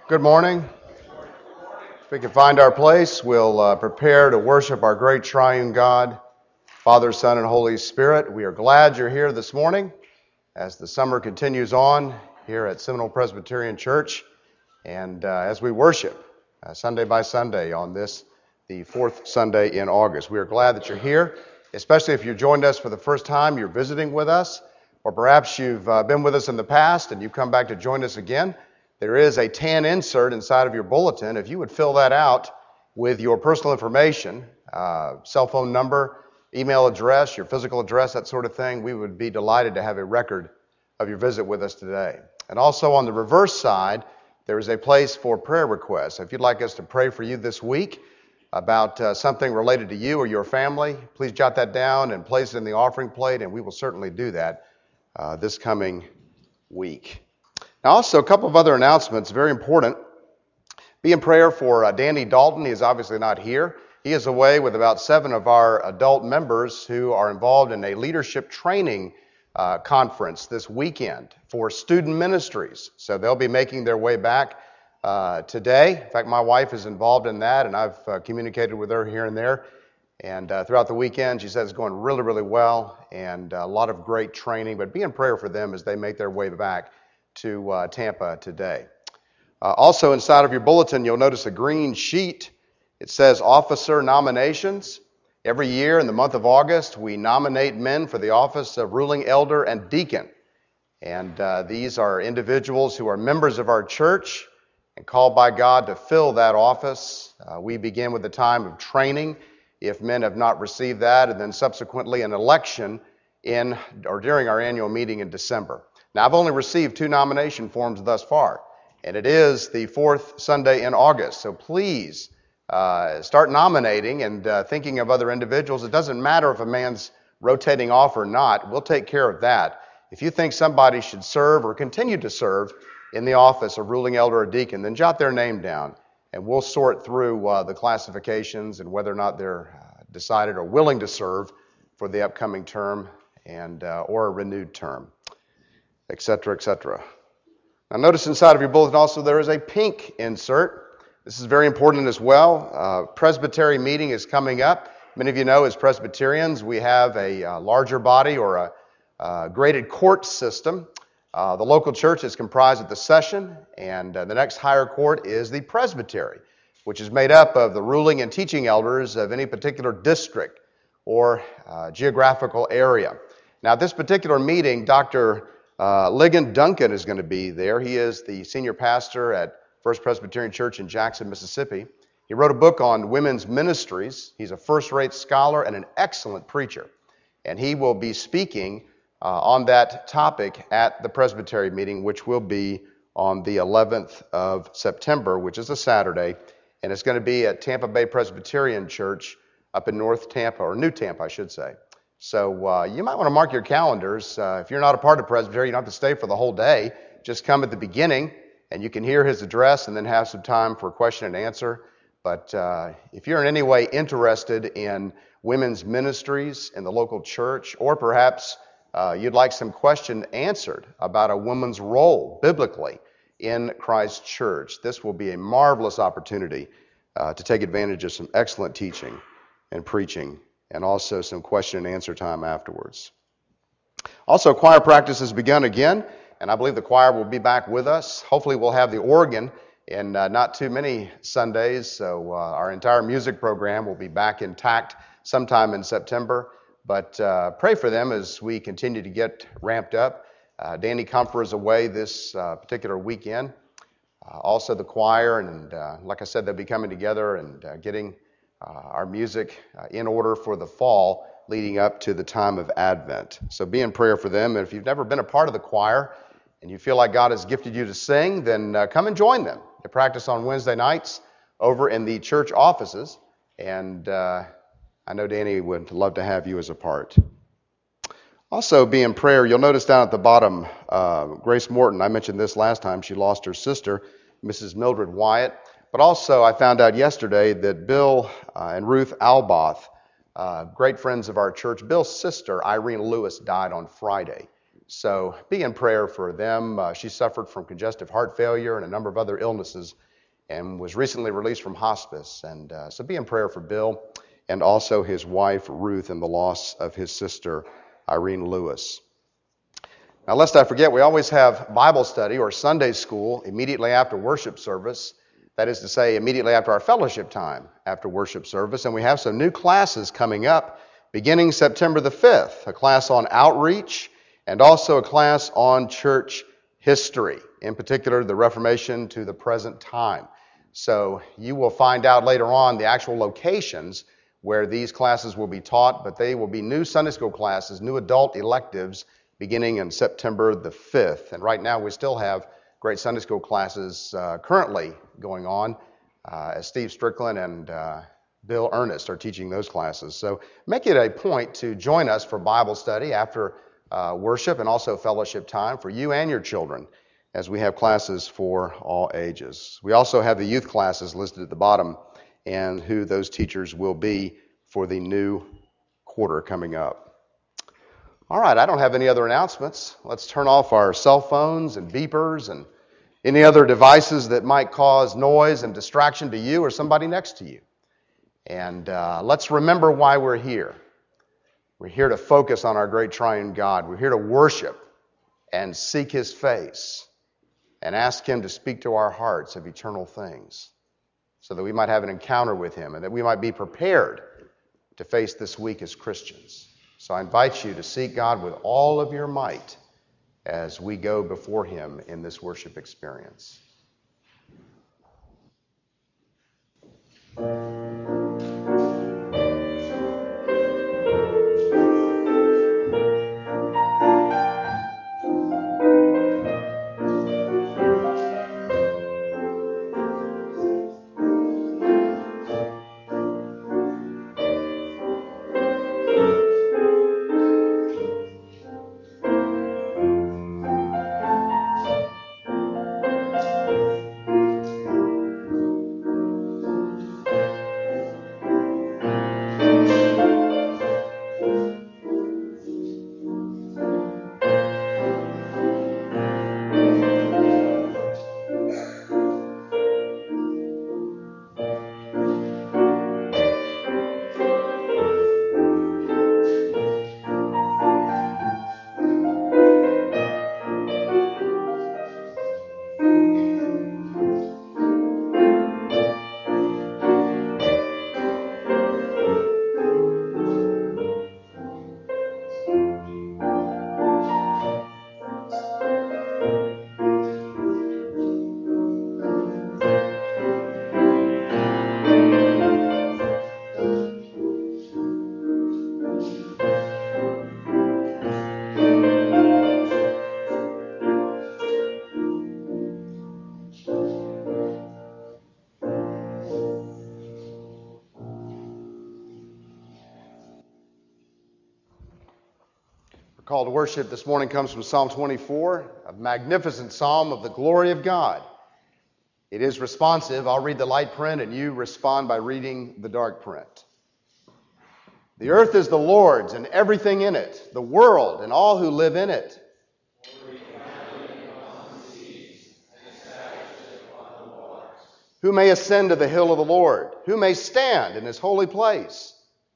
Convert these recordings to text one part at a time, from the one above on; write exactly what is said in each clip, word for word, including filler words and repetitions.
Good morning. If we can find our place, we'll uh, prepare to worship our great triune God, Father, Son, and Holy Spirit. We are glad you're here this morning as the summer continues on here at Seminole Presbyterian Church, and uh, as we worship uh, Sunday by Sunday on this, the fourth Sunday in August. We are glad that you're here, especially if you joined us for the first time, you're visiting with us, or perhaps you've uh, been with us in the past and you've come back to join us again. There is a tan insert inside of your bulletin. If you would fill that out with your personal information, uh, cell phone number, email address, your physical address, that sort of thing, we would be delighted to have a record of your visit with us today. And also on the reverse side, there is a place for prayer requests. If you'd like us to pray for you this week about uh, something related to you or your family, please jot that down and place it in the offering plate, and we will certainly do that uh, this coming week. Now, also, a couple of other announcements, very important. Be in prayer for uh, Danny Dalton. He is obviously not here. He is away with about seven of our adult members who are involved in a leadership training uh, conference this weekend for student ministries. So they'll be making their way back uh, today. In fact, my wife is involved in that, and I've uh, communicated with her here and there. And uh, throughout the weekend, she says it's going really, really well, and a lot of great training. But be in prayer for them as they make their way back to uh, Tampa today. Uh, also inside of your bulletin, you'll notice a green sheet. It says officer nominations. Every year in the month of August, we nominate men for the office of ruling elder and deacon. And uh, these are individuals who are members of our church and called by God to fill that office. Uh, we begin with a time of training if men have not received that, and then subsequently an election in or during our annual meeting in December. Now, I've only received two nomination forms thus far, and it is the fourth Sunday in August. So please uh, start nominating and uh, thinking of other individuals. It doesn't matter if a man's rotating off or not. We'll take care of that. If you think somebody should serve or continue to serve in the office of ruling elder or deacon, then jot their name down, and we'll sort through uh, the classifications and whether or not they're uh, decided or willing to serve for the upcoming term and uh, or a renewed term, et cetera, et cetera. Now notice inside of your bulletin also there is a pink insert. This is very important as well. Uh, Presbytery meeting is coming up. Many of you know as Presbyterians we have a uh, larger body or a uh, graded court system. Uh, the local church is comprised of the session, and uh, the next higher court is the presbytery, which is made up of the ruling and teaching elders of any particular district or uh, geographical area. Now at this particular meeting, Doctor Uh, Ligon Duncan is going to be there. He is the senior pastor at First Presbyterian Church in Jackson, Mississippi. He wrote a book on women's ministries. He's a first-rate scholar and an excellent preacher. And he will be speaking uh, on that topic at the Presbytery meeting, which will be on the eleventh of September, which is a Saturday. And it's going to be at Tampa Bay Presbyterian Church up in North Tampa, or New Tampa, I should say. So uh, you might want to mark your calendars. Uh, if you're not a part of Presbytery, you don't have to stay for the whole day. Just come at the beginning, and you can hear his address and then have some time for question and answer. But uh, if you're in any way interested in women's ministries in the local church, or perhaps uh, you'd like some question answered about a woman's role biblically in Christ's church, this will be a marvelous opportunity uh, to take advantage of some excellent teaching and preaching, and also some question and answer time afterwards. Also, choir practice has begun again, and I believe the choir will be back with us. Hopefully we'll have the organ in uh, not too many Sundays, so uh, our entire music program will be back intact sometime in September. But uh, pray for them as we continue to get ramped up. Uh, Danny Comfer is away this uh, particular weekend. Uh, also the choir, and uh, like I said, they'll be coming together and uh, getting Uh, our music uh, in order for the fall leading up to the time of Advent. So be in prayer for them. And if you've never been a part of the choir and you feel like God has gifted you to sing, then uh, come and join them. They practice on Wednesday nights over in the church offices. And uh, I know Danny would love to have you as a part. Also be in prayer. You'll notice down at the bottom, uh, Grace Morton. I mentioned this last time. She lost her sister, Missus Mildred Wyatt. But also, I found out yesterday that Bill uh, and Ruth Alboth, uh, great friends of our church, Bill's sister, Irene Lewis, died on Friday. So be in prayer for them. Uh, she suffered from congestive heart failure and a number of other illnesses and was recently released from hospice. And uh, so be in prayer for Bill and also his wife, Ruth, and the loss of his sister, Irene Lewis. Now, lest I forget, we always have Bible study or Sunday school immediately after worship service. That is to say, immediately after our fellowship time after worship service. And we have some new classes coming up beginning September the fifth, a class on outreach and also a class on church history, in particular the Reformation to the present time. So you will find out later on the actual locations where these classes will be taught, but they will be new Sunday school classes, new adult electives beginning in September the fifth. And right now we still have great Sunday school classes uh, currently going on uh, as Steve Strickland and uh, Bill Ernest are teaching those classes. So make it a point to join us for Bible study after uh, worship and also fellowship time for you and your children, as we have classes for all ages. We also have the youth classes listed at the bottom and who those teachers will be for the new quarter coming up. All right, I don't have any other announcements. Let's turn off our cell phones and beepers and any other devices that might cause noise and distraction to you or somebody next to you. And uh, let's remember why we're here. We're here to focus on our great triune God. We're here to worship and seek His face and ask Him to speak to our hearts of eternal things so that we might have an encounter with Him and that we might be prepared to face this week as Christians. So I invite you to seek God with all of your might as we go before Him in this worship experience. Call to worship this morning comes from Psalm twenty-four, a magnificent psalm of the glory of God. It is responsive. I'll read the light print and you respond by reading the dark print. The earth is the Lord's and everything in it, the world and all who live in it. Who may ascend to the hill of the Lord? Who may stand in His holy place?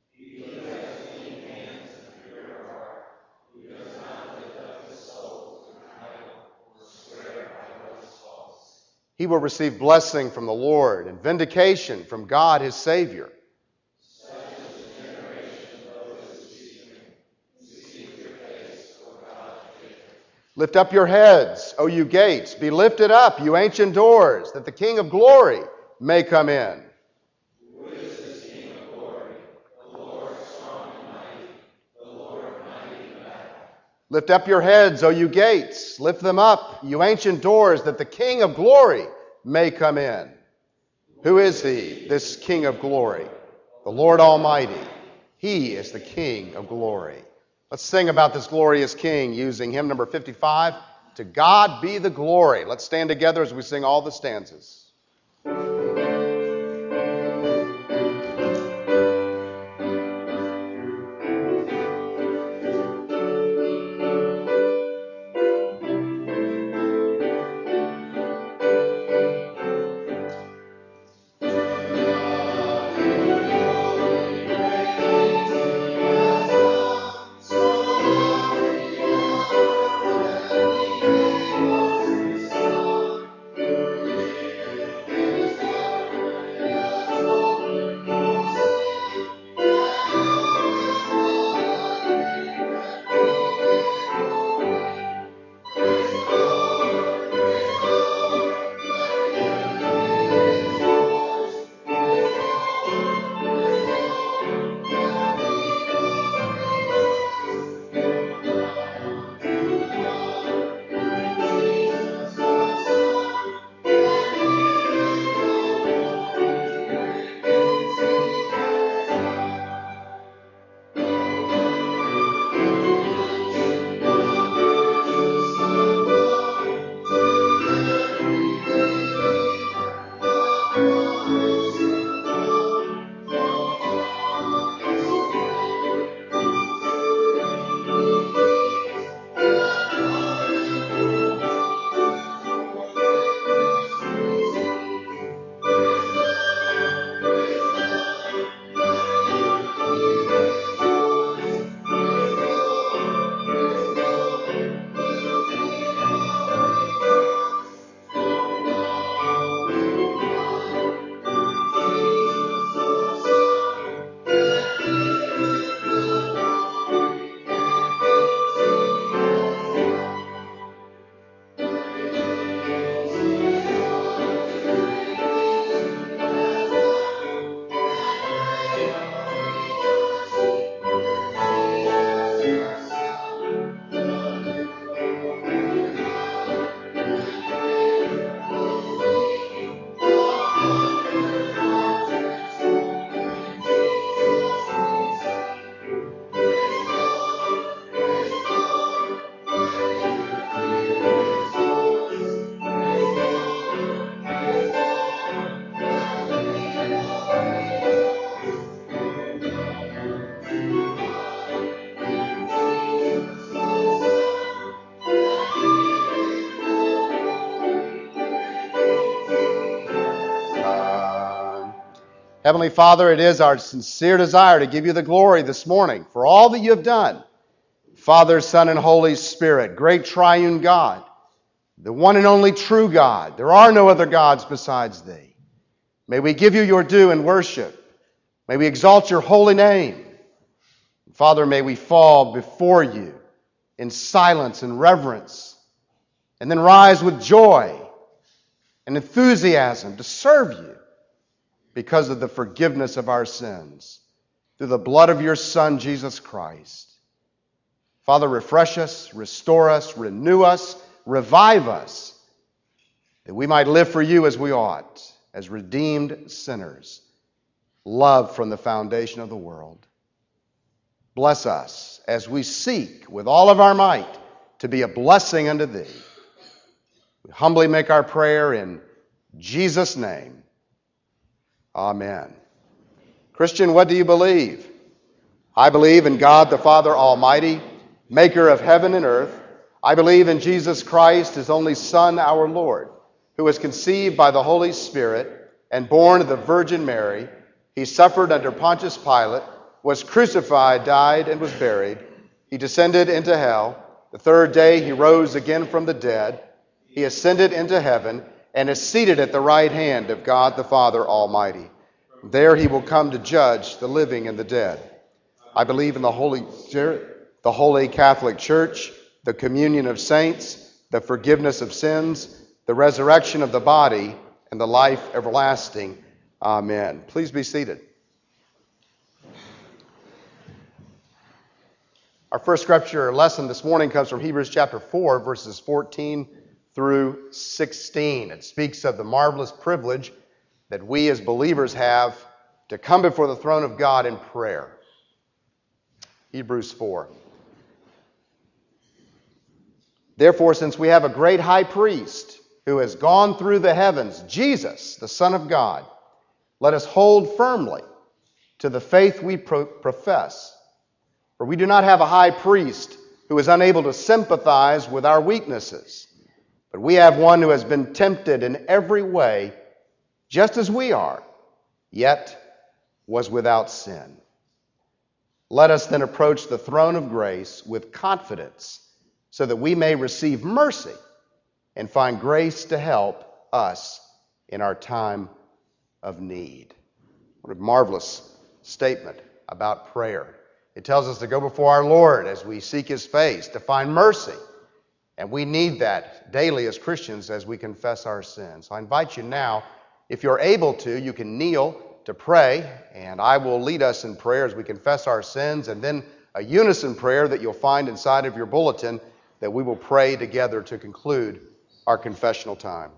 He will receive blessing from the Lord and vindication from God His Savior. Such is the generation of those who seek Him, who seek your face, O God of Jacob. Lift up your heads, O you gates. Be lifted up, you ancient doors, that the King of glory may come in. Who is this King of glory? The Lord strong and mighty, the Lord mighty in battle. Lift up your heads, O you gates. Lift them up, you ancient doors, that the King of glory may come in. Who is He, this King of glory? The Lord Almighty. He is the King of glory. Let's sing about this glorious King using hymn number fifty-five, To God Be the Glory. Let's stand together as we sing all the stanzas. Heavenly Father, it is our sincere desire to give you the glory this morning for all that you have done. Father, Son, and Holy Spirit, great triune God, the one and only true God. There are no other gods besides thee. May we give you your due in worship. May we exalt your holy name. Father, may we fall before you in silence and reverence, and then rise with joy and enthusiasm to serve you because of the forgiveness of our sins through the blood of your Son, Jesus Christ. Father, refresh us, restore us, renew us, revive us, that we might live for you as we ought, as redeemed sinners, loved from the foundation of the world. Bless us as we seek with all of our might to be a blessing unto thee. We humbly make our prayer in Jesus' name. Amen. Christian, what do you believe? I believe in God the Father Almighty, maker of heaven and earth. I believe in Jesus Christ, his only Son, our Lord, who was conceived by the Holy Spirit and born of the Virgin Mary. He suffered under Pontius Pilate, was crucified, died, and was buried. He descended into hell. The third day he rose again from the dead. He ascended into heaven and is seated at the right hand of God the Father Almighty. There he will come to judge the living and the dead. I believe in the Holy Spirit, the Holy Catholic Church, the communion of saints, the forgiveness of sins, the resurrection of the body, and the life everlasting. Amen. Please be seated. Our first scripture lesson this morning comes from Hebrews chapter four, verses fourteen through sixteen. It speaks of the marvelous privilege that we as believers have to come before the throne of God in prayer. Hebrews four. Therefore, since we have a great high priest who has gone through the heavens, Jesus, the Son of God, let us hold firmly to the faith we pro- profess. For we do not have a high priest who is unable to sympathize with our weaknesses, but we have one who has been tempted in every way, just as we are, yet was without sin. Let us then approach the throne of grace with confidence, so that we may receive mercy and find grace to help us in our time of need. What a marvelous statement about prayer. It tells us to go before our Lord as we seek his face, to find mercy. And we need that daily as Christians as we confess our sins. So I invite you now, if you're able to, you can kneel to pray, and I will lead us in prayer as we confess our sins, and then a unison prayer that you'll find inside of your bulletin that we will pray together to conclude our confessional time.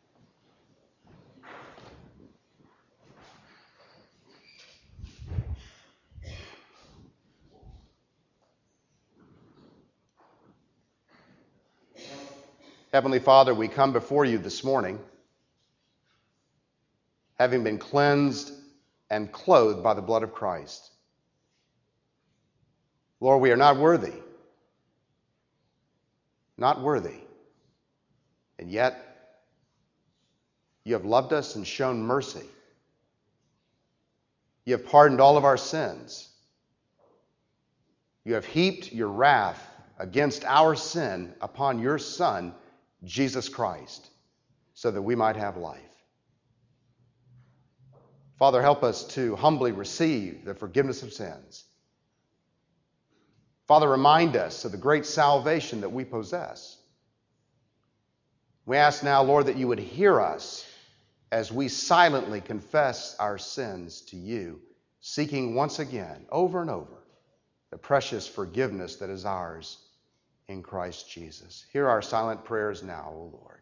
Heavenly Father, we come before you this morning, having been cleansed and clothed by the blood of Christ. Lord, we are not worthy, not worthy, and yet you have loved us and shown mercy. You have pardoned all of our sins. You have heaped your wrath against our sin upon your Son, Jesus Christ, so that we might have life. Father, help us to humbly receive the forgiveness of sins. Father, remind us of the great salvation that we possess. We ask now, Lord, that you would hear us as we silently confess our sins to you, seeking once again, over and over, the precious forgiveness that is ours in Christ Jesus. Hear our silent prayers now, O Lord.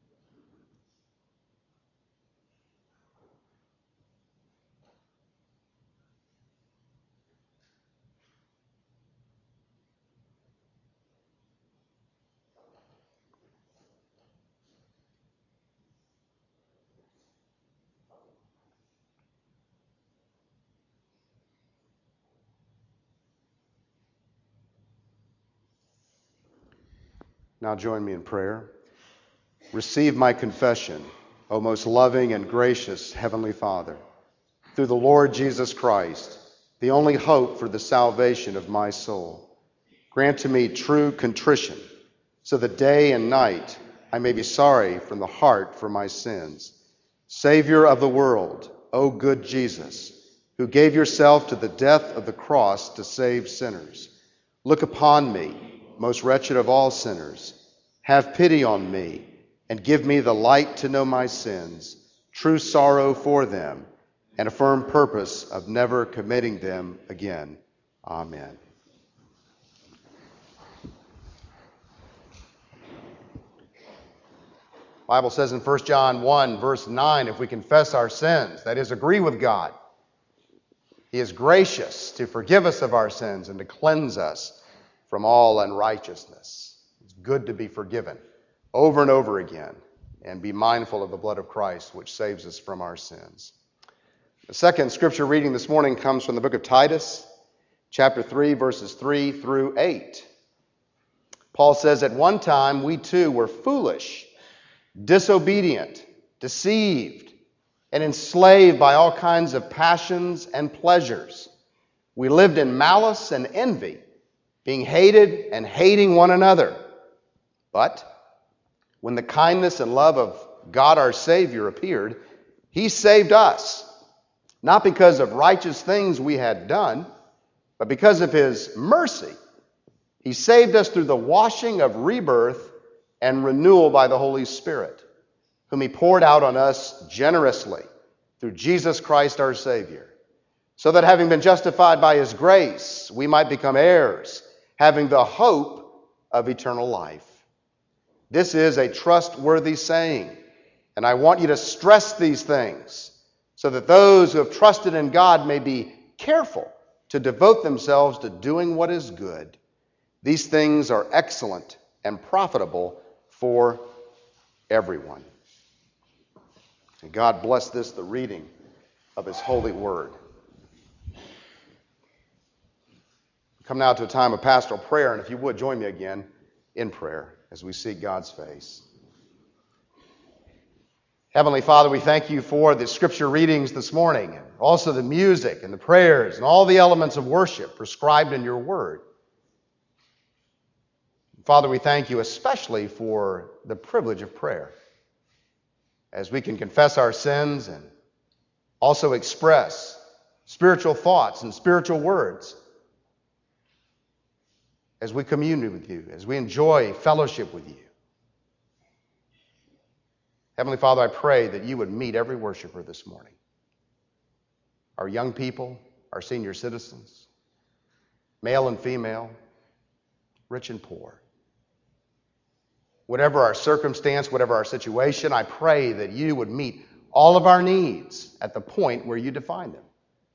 Now join me in prayer. Receive my confession, O most loving and gracious Heavenly Father. through the Lord Jesus Christ, the only hope for the salvation of my soul. Grant to me true contrition, so that day and night I may be sorry from the heart for my sins. Savior of the world, O good Jesus, who gave yourself to the death of the cross to save sinners, look upon me, most wretched of all sinners. Have pity on me, and give me the light to know my sins, true sorrow for them, and a firm purpose of never committing them again. Amen. The Bible says in First John one, verse nine, if we confess our sins, that is, agree with God, He is gracious to forgive us of our sins and to cleanse us from all unrighteousness. It's good to be forgiven over and over again and be mindful of the blood of Christ, which saves us from our sins. The second scripture reading this morning comes from the book of Titus, chapter three, verses three through eight. Paul says, at one time we too were foolish, disobedient, deceived, and enslaved by all kinds of passions and pleasures. We lived in malice and envy, being hated and hating one another. But when the kindness and love of God our Savior appeared, He saved us, not because of righteous things we had done, but because of His mercy. He saved us through the washing of rebirth and renewal by the Holy Spirit, whom He poured out on us generously through Jesus Christ our Savior, so that having been justified by His grace, we might become heirs, having the hope of eternal life. This is a trustworthy saying, and I want you to stress these things so that those who have trusted in God may be careful to devote themselves to doing what is good. These things are excellent and profitable for everyone. And God bless this, the reading of His holy word. Come now to a time of pastoral prayer, and if you would, join me again in prayer as we seek God's face. Heavenly Father, we thank You for the scripture readings this morning, and also the music and the prayers and all the elements of worship prescribed in Your word. Father, we thank You especially for the privilege of prayer, as we can confess our sins and also express spiritual thoughts and spiritual words, as we commune with You, as we enjoy fellowship with You. Heavenly Father, I pray that You would meet every worshiper this morning, our young people, our senior citizens, male and female, rich and poor. Whatever our circumstance, whatever our situation, I pray that You would meet all of our needs at the point where You define them.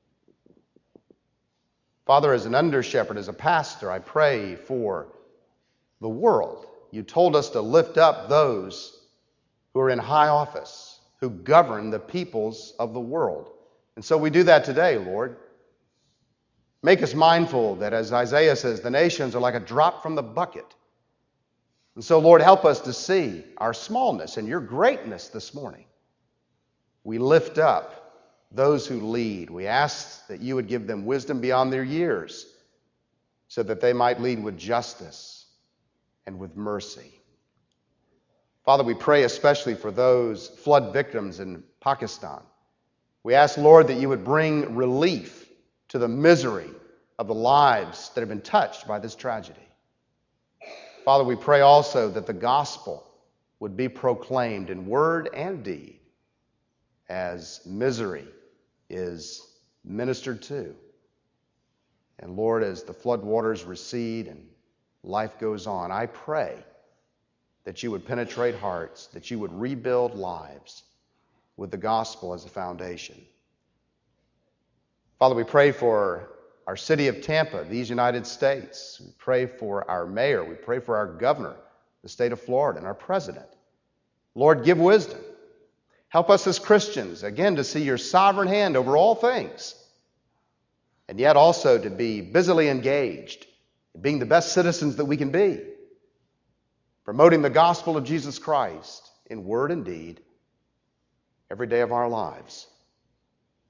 Father, as an under-shepherd, as a pastor, I pray for the world. You told us to lift up those who are in high office, who govern the peoples of the world. And so we do that today, Lord. Make us mindful that, as Isaiah says, the nations are like a drop from the bucket. And so, Lord, help us to see our smallness and Your greatness this morning. We lift up those who lead. We ask that You would give them wisdom beyond their years, so that they might lead with justice and with mercy. Father, we pray especially for those flood victims in Pakistan. We ask, Lord, that You would bring relief to the misery of the lives that have been touched by this tragedy. Father, we pray also that the gospel would be proclaimed in word and deed as misery is ministered to. And Lord, as the flood waters recede and life goes on, I pray that You would penetrate hearts, that You would rebuild lives with the gospel as a foundation. Father, we pray for our city of Tampa, these United States. We pray for our mayor. We pray for our governor, the state of Florida, and our president. Lord, give wisdom. Help us as Christians, again, to see Your sovereign hand over all things, and yet also to be busily engaged in being the best citizens that we can be, promoting the gospel of Jesus Christ in word and deed every day of our lives.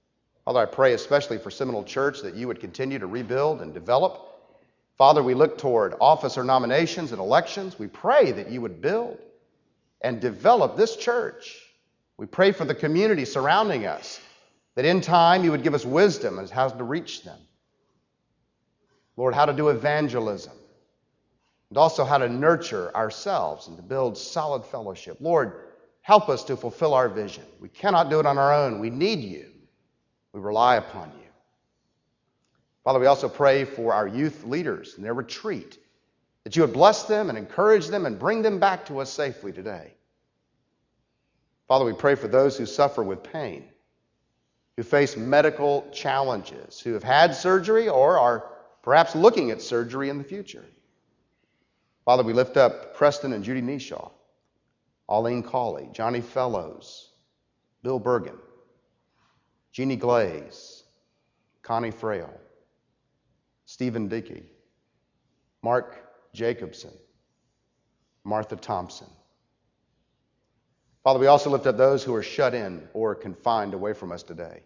Father, I pray especially for Seminole Church that you would continue to rebuild and develop. Father, we look toward officer nominations and elections. We pray that you would build and develop this church. We pray for the community surrounding us, that in time you would give us wisdom as how to reach them. Lord, how to do evangelism, and also how to nurture ourselves and to build solid fellowship. Lord, help us to fulfill our vision. We cannot do it on our own. We need you. We rely upon you. Father, we also pray for our youth leaders and their retreat, that you would bless them and encourage them and bring them back to us safely today. Father, we pray for those who suffer with pain, who face medical challenges, who have had surgery or are perhaps looking at surgery in the future. Father, we lift up Preston and Judy Neshaw, Arlene Cawley, Johnny Fellows, Bill Bergen, Jeannie Glaze, Connie Frail, Stephen Dickey, Mark Jacobson, Martha Thompson. Father, we also lift up those who are shut in or confined away from us today.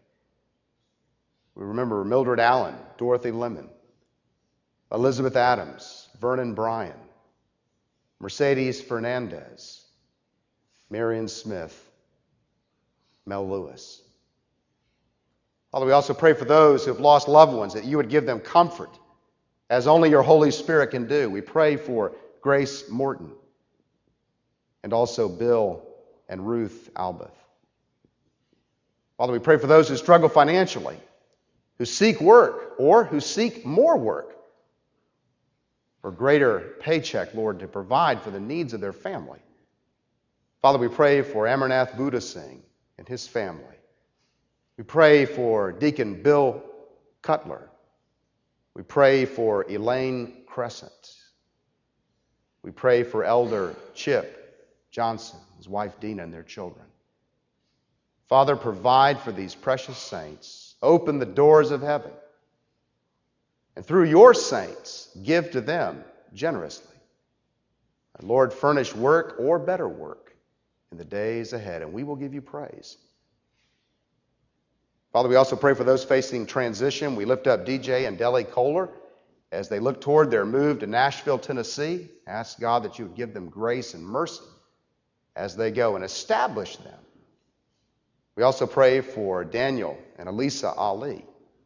We remember Mildred Allen, Dorothy Lemon, Elizabeth Adams, Vernon Bryan, Mercedes Fernandez, Marion Smith, Mel Lewis. Father, we also pray for those who have lost loved ones, that you would give them comfort, as only your Holy Spirit can do. We pray for Grace Morton and also Bill and Ruth Albeth. Father, we pray for those who struggle financially, who seek work or who seek more work for greater paycheck, Lord, to provide for the needs of their family. Father, we pray for Amarnath Buddha Singh and his family. We pray for Deacon Bill Cutler. We pray for Elaine Crescent. We pray for Elder Chip Johnson, his wife Dina, and their children. Father, provide for these precious saints. Open the doors of heaven. And through your saints, give to them generously. And Lord, furnish work or better work in the days ahead, and we will give you praise. Father, we also pray for those facing transition. We lift up D J and Deli Kohler as they look toward their move to Nashville, Tennessee. Ask God that you would give them grace and mercy as they go and establish them. We also pray for Daniel and Elisa Ali,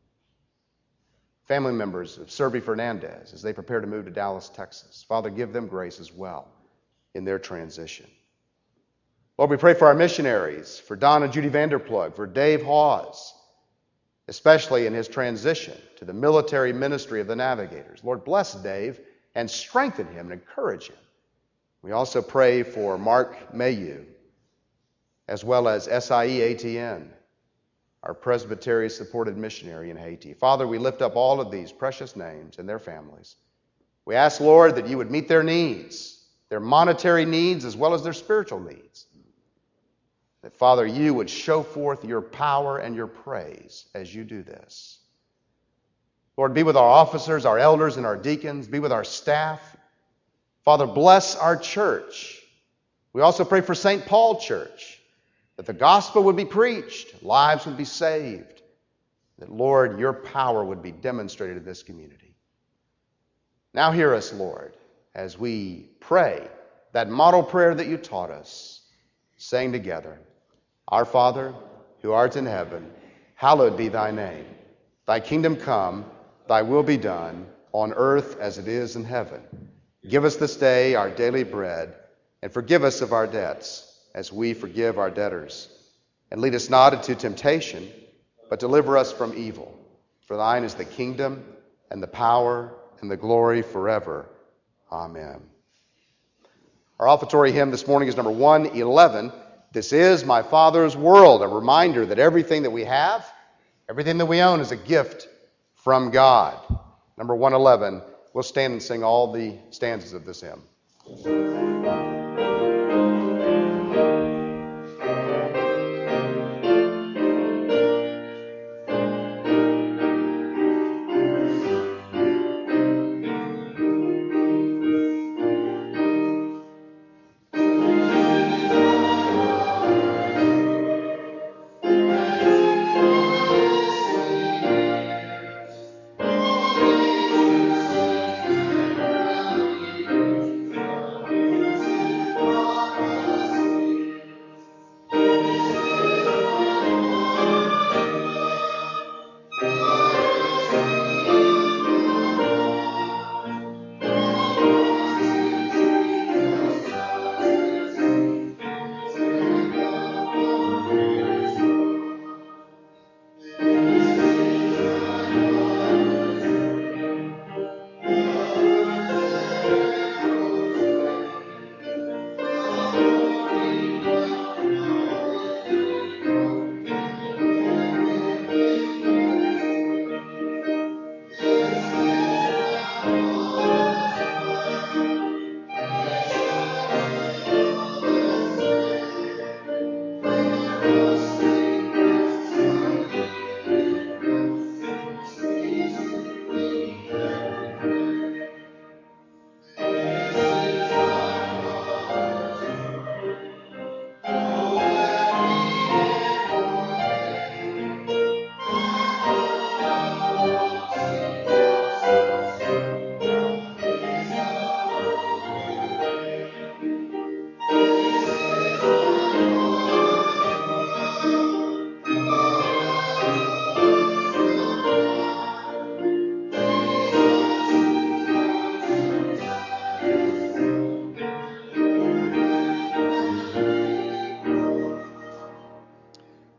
family members of Serby Fernandez, as they prepare to move to Dallas, Texas. Father, give them grace as well in their transition. Lord, we pray for our missionaries, for Don and Judy Vanderplug, for Dave Hawes, especially in his transition to the military ministry of the Navigators. Lord, bless Dave and strengthen him and encourage him. We also pray for Mark Mayu, as well as S I E A T N, our Presbytery-supported missionary in Haiti. Father, we lift up all of these precious names and their families. We ask, Lord, that you would meet their needs, their monetary needs as well as their spiritual needs. That, Father, you would show forth your power and your praise as you do this. Lord, be with our officers, our elders, and our deacons. Be with our staff. Father, bless our church. We also pray for Saint Paul Church, that the gospel would be preached, lives would be saved, that, Lord, your power would be demonstrated in this community. Now hear us, Lord, as we pray that model prayer that you taught us, saying together, Our Father, who art in heaven, hallowed be thy name. Thy kingdom come, thy will be done, on earth as it is in heaven. Give us this day our daily bread, and forgive us of our debts, as we forgive our debtors. And lead us not into temptation, but deliver us from evil. For thine is the kingdom, and the power, and the glory forever. Amen. Our offertory hymn this morning is number one eleven. This is my Father's world, a reminder that everything that we have, everything that we own is a gift from God. Number one eleven, we'll stand and sing all the stanzas of this hymn.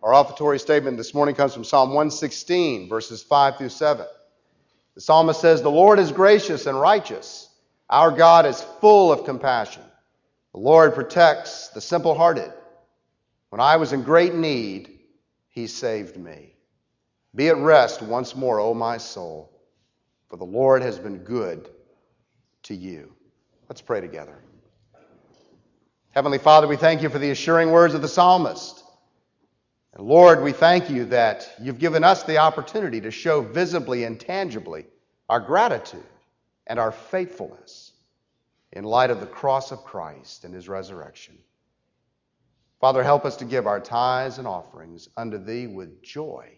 Our offertory statement this morning comes from Psalm one sixteen, verses five through seven. The psalmist says, "The Lord is gracious and righteous. Our God is full of compassion. The Lord protects the simple-hearted. When I was in great need, he saved me. Be at rest once more, O my soul, for the Lord has been good to you." Let's pray together. Heavenly Father, we thank you for the assuring words of the psalmist. And Lord, we thank you that you've given us the opportunity to show visibly and tangibly our gratitude and our faithfulness in light of the cross of Christ and his resurrection. Father, help us to give our tithes and offerings unto thee with joy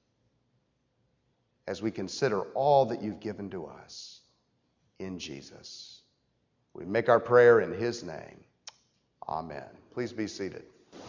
as we consider all that you've given to us in Jesus. We make our prayer in his name. Amen. Please be seated.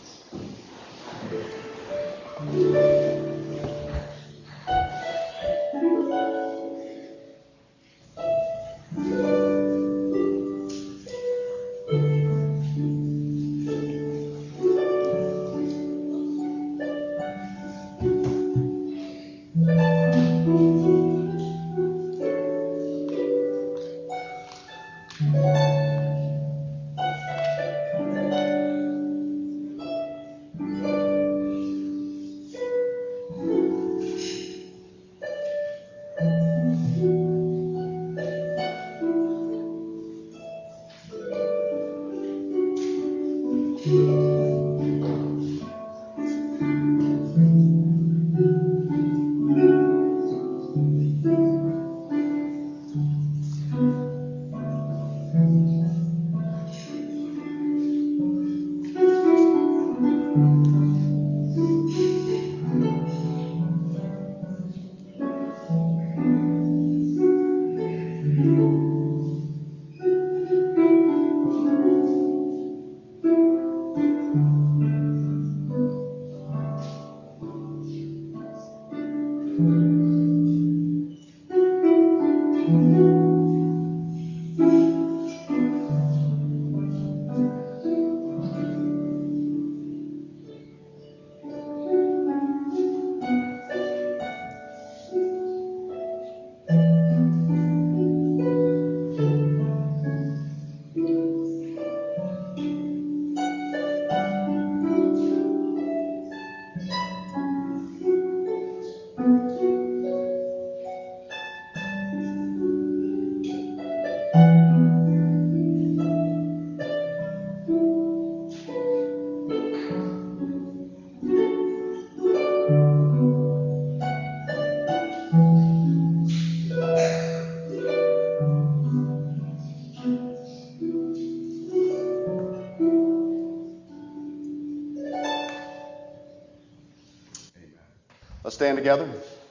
Let's stand together.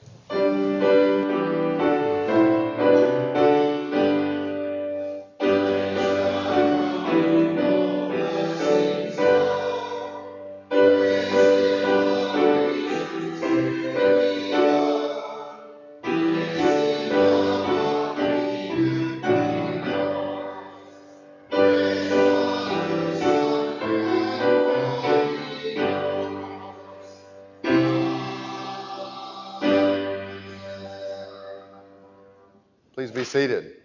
Please be seated.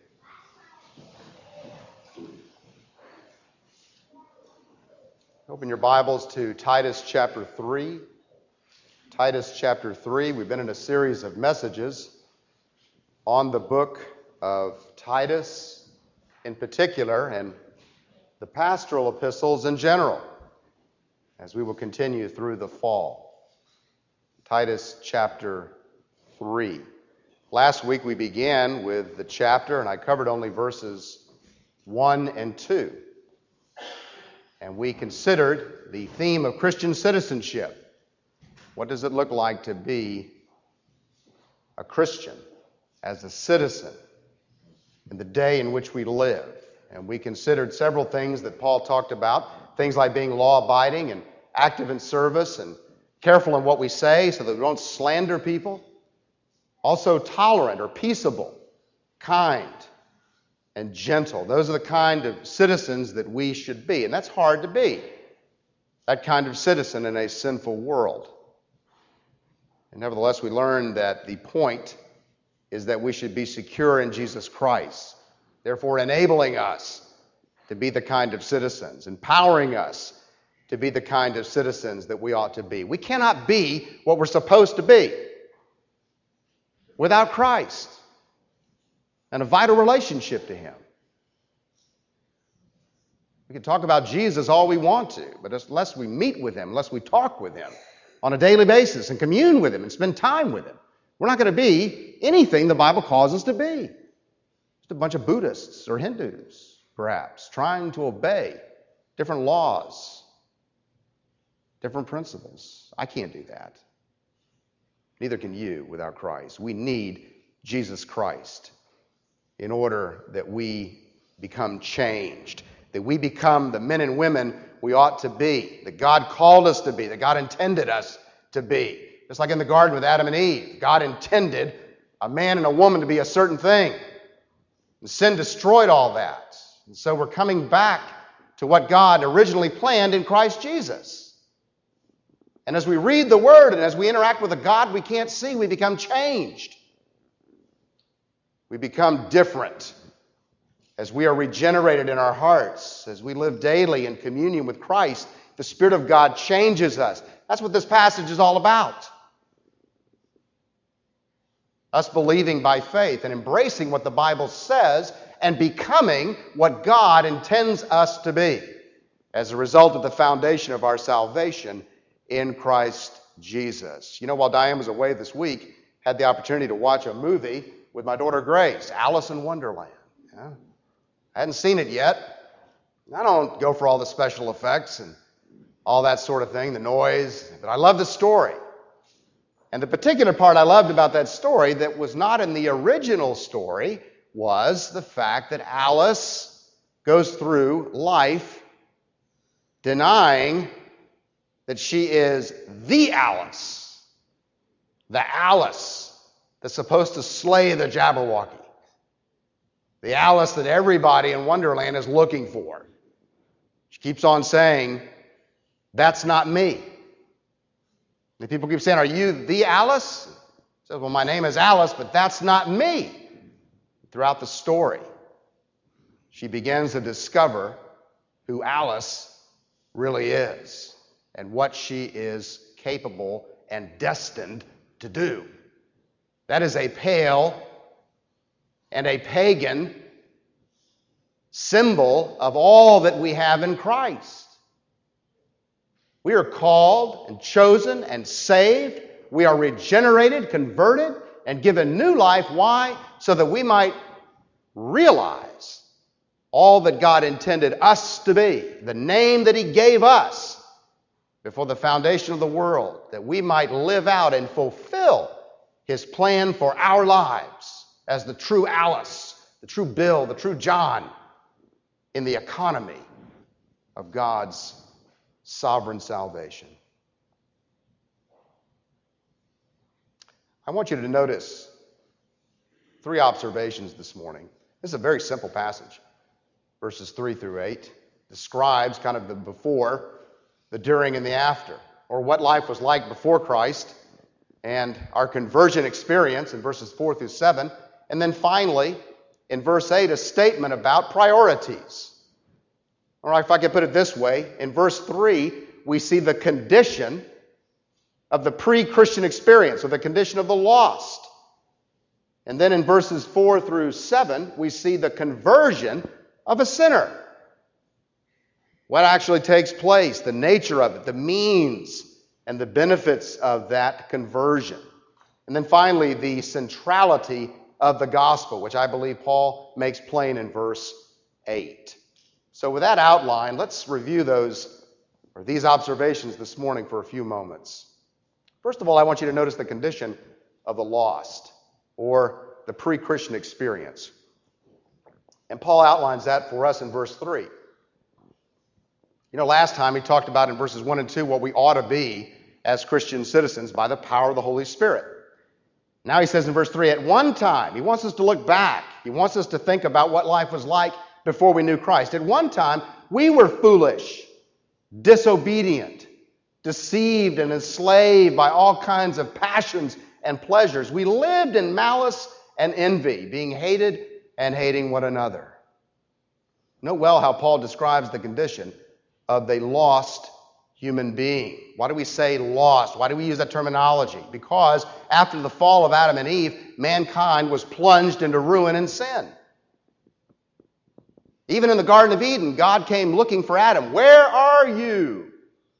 Open your Bibles to Titus chapter three. Titus chapter three. We've been in a series of messages on the book of Titus in particular and the pastoral epistles in general, as we will continue through the fall. Titus chapter three. Last week we began with the chapter, and I covered only verses one and two. And we considered the theme of Christian citizenship. What does it look like to be a Christian as a citizen in the day in which we live? And we considered several things that Paul talked about, things like being law-abiding and active in service and careful in what we say so that we don't slander people. Also tolerant or peaceable, kind, and gentle. Those are the kind of citizens that we should be. And that's hard to be, that kind of citizen in a sinful world. And nevertheless, we learn that the point is that we should be secure in Jesus Christ, therefore enabling us to be the kind of citizens, empowering us to be the kind of citizens that we ought to be. We cannot be what we're supposed to be without Christ and a vital relationship to Him. We can talk about Jesus all we want to, but unless we meet with Him, unless we talk with Him on a daily basis and commune with Him and spend time with Him, we're not going to be anything the Bible calls us to be. Just a bunch of Buddhists or Hindus, perhaps, trying to obey different laws, different principles. I can't do that. Neither can you without Christ. We need Jesus Christ in order that we become changed, that we become the men and women we ought to be, that God called us to be, that God intended us to be. Just like in the garden with Adam and Eve, God intended a man and a woman to be a certain thing. And sin destroyed all that. And so we're coming back to what God originally planned in Christ Jesus. And as we read the Word and as we interact with a God we can't see, we become changed. We become different. As we are regenerated in our hearts, as we live daily in communion with Christ, the Spirit of God changes us. That's what this passage is all about. Us believing by faith and embracing what the Bible says and becoming what God intends us to be as a result of the foundation of our salvation in Christ Jesus. You know, while Diane was away this week, had the opportunity to watch a movie with my daughter Grace, Alice in Wonderland. Yeah. I hadn't seen it yet. I don't go for all the special effects and all that sort of thing, the noise, but I love the story. And the particular part I loved about that story that was not in the original story was the fact that Alice goes through life denying that she is the Alice, the Alice that's supposed to slay the Jabberwocky. The Alice that everybody in Wonderland is looking for. She keeps on saying, that's not me. And people keep saying, are you the Alice? She says, well, my name is Alice, but that's not me. Throughout the story, she begins to discover who Alice really is and what she is capable and destined to do. That is a pale and a pagan symbol of all that we have in Christ. We are called and chosen and saved. We are regenerated, converted, and given new life. Why? So that we might realize all that God intended us to be, the name that He gave us before the foundation of the world, that we might live out and fulfill His plan for our lives as the true Alice, the true Bill, the true John in the economy of God's sovereign salvation. I want you to notice three observations this morning. This is a very simple passage. Verses three through eight describes kind of the before, the during, and the after, or what life was like before Christ, and our conversion experience in verses four through seven. And then finally, in verse eight, a statement about priorities. All right, if I could put it this way, in verse three, we see the condition of the pre-Christian experience, or the condition of the lost. And then in verses four through seven, we see the conversion of a sinner. What actually takes place, the nature of it, the means and the benefits of that conversion. And then finally, the centrality of the gospel, which I believe Paul makes plain in verse eight. So with that outline, let's review those, or these observations this morning for a few moments. First of all, I want you to notice the condition of the lost, or the pre-Christian experience. And Paul outlines that for us in verse three. You know, last time he talked about in verses one and two what we ought to be as Christian citizens by the power of the Holy Spirit. Now he says in verse three, at one time, he wants us to look back. He wants us to think about what life was like before we knew Christ. At one time, we were foolish, disobedient, deceived and enslaved by all kinds of passions and pleasures. We lived in malice and envy, being hated and hating one another. Note well how Paul describes the condition of the lost human being. Why do we say lost? Why do we use that terminology? Because after the fall of Adam and Eve, mankind was plunged into ruin and sin. Even in the Garden of Eden, God came looking for Adam. Where are you?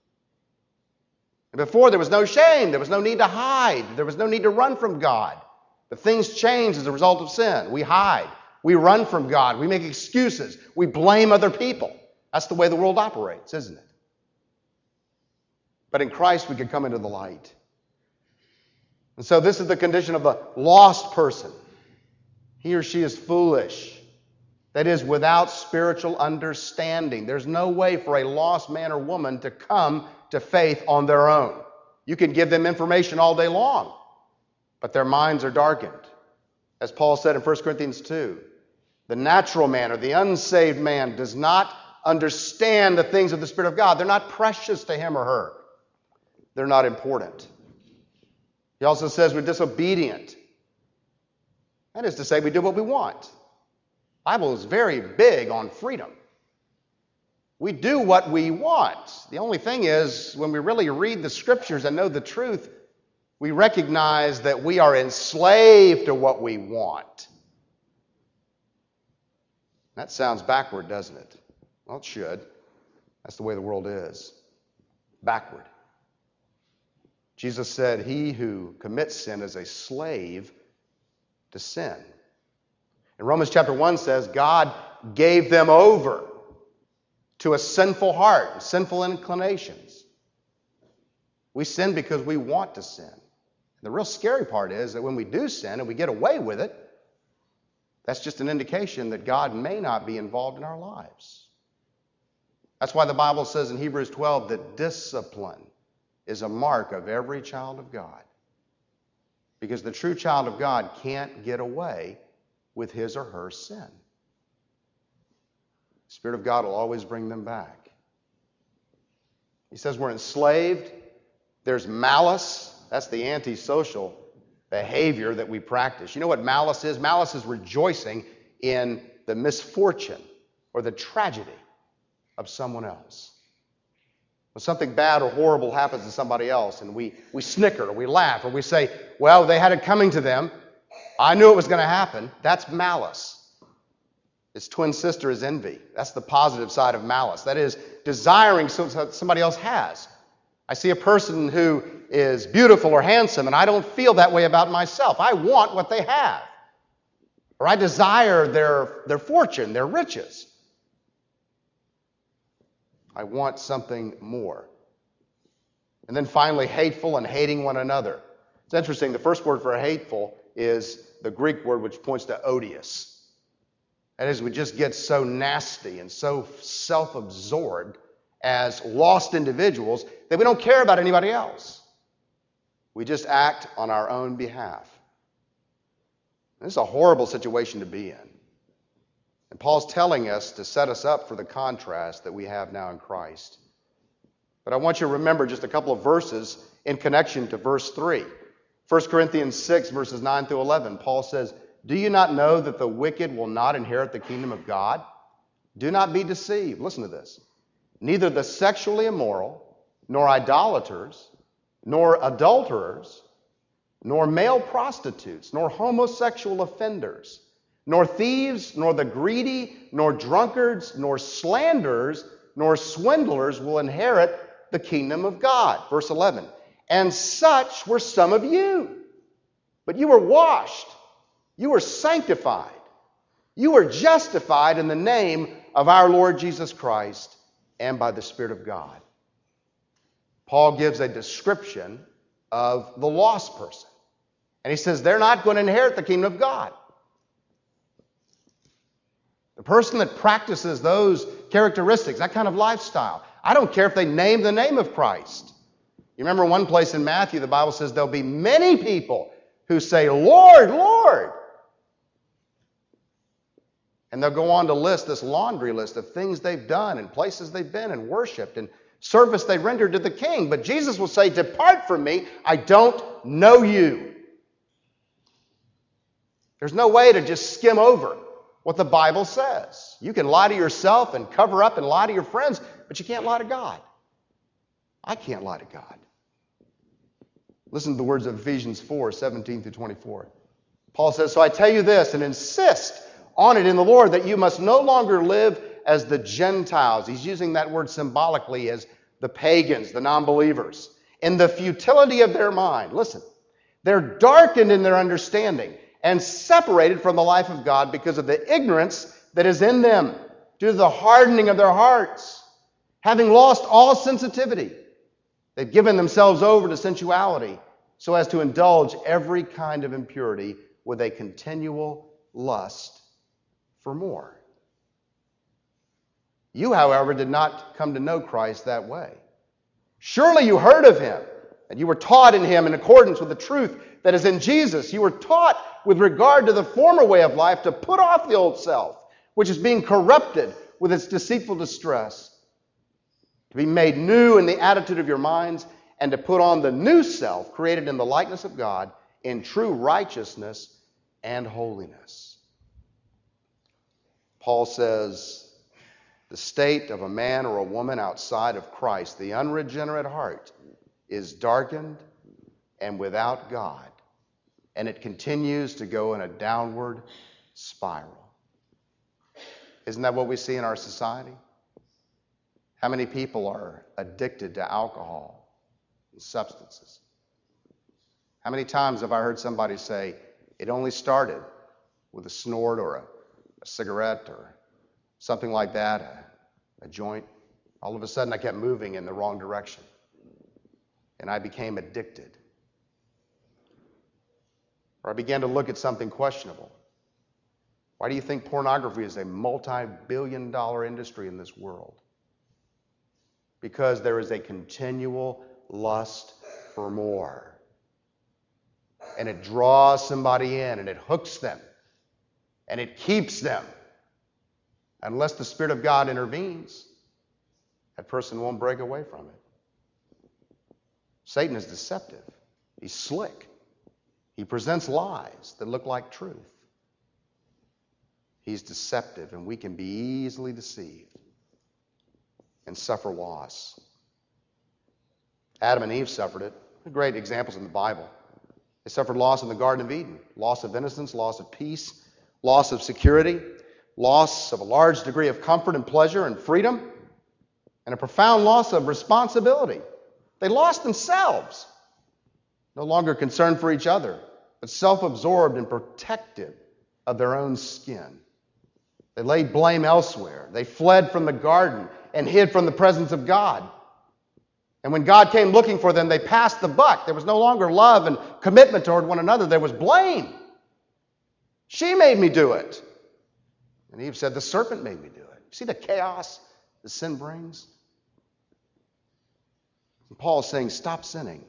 And before, there was no shame. There was no need to hide. There was no need to run from God. But things changed as a result of sin. We hide. We run from God. We make excuses. We blame other people. That's the way the world operates, isn't it? But in Christ, we can come into the light. And so this is the condition of the lost person. He or she is foolish. That is, without spiritual understanding. There's no way for a lost man or woman to come to faith on their own. You can give them information all day long, but their minds are darkened. As Paul said in First Corinthians two, the natural man or the unsaved man does not understand the things of the Spirit of God. They're not precious to him or her. They're not important. He also says we're disobedient. That is to say, we do what we want. The Bible is very big on freedom. We do what we want. The only thing is, when we really read the Scriptures and know the truth, we recognize that we are enslaved to what we want. That sounds backward, doesn't it? Well, it should. That's the way the world is. Backward. Jesus said, he who commits sin is a slave to sin. And Romans chapter one says, God gave them over to a sinful heart, and sinful inclinations. We sin because we want to sin. And the real scary part is that when we do sin and we get away with it, that's just an indication that God may not be involved in our lives. That's why the Bible says in Hebrews twelve that discipline is a mark of every child of God. Because the true child of God can't get away with his or her sin. The Spirit of God will always bring them back. He says we're enslaved. There's malice. That's the antisocial behavior that we practice. You know what malice is? Malice is rejoicing in the misfortune or the tragedy of someone else. When something bad or horrible happens to somebody else and we, we snicker or we laugh or we say, well, they had it coming to them. I knew it was going to happen. That's malice. Its twin sister is envy. That's the positive side of malice. That is desiring what somebody else has. I see a person who is beautiful or handsome and I don't feel that way about myself. I want what they have. Or I desire their, their fortune, their riches. I want something more. And then finally, hateful and hating one another. It's interesting. The first word for hateful is the Greek word which points to odious. That is, we just get so nasty and so self-absorbed as lost individuals that we don't care about anybody else. We just act on our own behalf. This is a horrible situation to be in. And Paul's telling us to set us up for the contrast that we have now in Christ. But I want you to remember just a couple of verses in connection to verse three. First Corinthians six, verses nine through eleven, Paul says, do you not know that the wicked will not inherit the kingdom of God? Do not be deceived. Listen to this. Neither the sexually immoral, nor idolaters, nor adulterers, nor male prostitutes, nor homosexual offenders, nor thieves, nor the greedy, nor drunkards, nor slanderers, nor swindlers will inherit the kingdom of God. Verse eleven. And such were some of you. But you were washed. You were sanctified. You were justified in the name of our Lord Jesus Christ and by the Spirit of God. Paul gives a description of the lost person. And he says they're not going to inherit the kingdom of God. The person that practices those characteristics, that kind of lifestyle, I don't care if they name the name of Christ. You remember one place in Matthew, the Bible says there'll be many people who say, Lord, Lord. And they'll go on to list this laundry list of things they've done and places they've been and worshiped and service they rendered to the king. But Jesus will say, depart from me, I don't know you. There's no way to just skim over what the Bible says. You can lie to yourself and cover up and lie to your friends, but you can't lie to God. I can't lie to God. Listen to the words of Ephesians four, seventeen through twenty-four. Paul says, so I tell you this and insist on it in the Lord that you must no longer live as the Gentiles. He's using that word symbolically as the pagans, the non-believers. In the futility of their mind. Listen, they're darkened in their understanding and separated from the life of God because of the ignorance that is in them due to the hardening of their hearts. Having lost all sensitivity, they've given themselves over to sensuality so as to indulge every kind of impurity with a continual lust for more. You, however, did not come to know Christ that way. Surely you heard of him, and you were taught in him in accordance with the truth that is in Jesus. You were taught with regard to the former way of life to put off the old self, which is being corrupted with its deceitful distress, to be made new in the attitude of your minds, and to put on the new self, created in the likeness of God, in true righteousness and holiness. Paul says, the state of a man or a woman outside of Christ, the unregenerate heart, is darkened and without God, and it continues to go in a downward spiral. Isn't that what we see in our society? How many people are addicted to alcohol and substances? How many times have I heard somebody say, it only started with a snort or a, a cigarette or something like that, a, a joint. All of a sudden I kept moving in the wrong direction and I became addicted. Or I began to look at something questionable. Why do you think pornography is a multi-billion dollar industry in this world? Because there is a continual lust for more. And it draws somebody in and it hooks them and it keeps them. Unless the Spirit of God intervenes, that person won't break away from it. Satan is deceptive. He's slick. He presents lies that look like truth. He's deceptive, and we can be easily deceived and suffer loss. Adam and Eve suffered it. Great examples in the Bible. They suffered loss in the Garden of Eden. Loss of innocence, loss of peace, loss of security, loss of a large degree of comfort and pleasure and freedom, and a profound loss of responsibility. They lost themselves, no longer concerned for each other, but self-absorbed and protective of their own skin. They laid blame elsewhere. They fled from the garden and hid from the presence of God. And when God came looking for them, they passed the buck. There was no longer love and commitment toward one another. There was blame. She made me do it. And Eve said, the serpent made me do it. See the chaos that sin brings? And Paul is saying, stop sinning.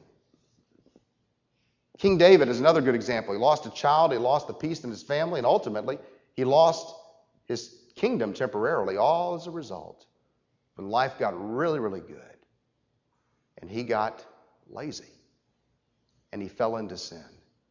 King David is another good example. He lost a child, he lost the peace in his family, and ultimately he lost his kingdom temporarily, all as a result. When life got really, really good, and he got lazy, and he fell into sin.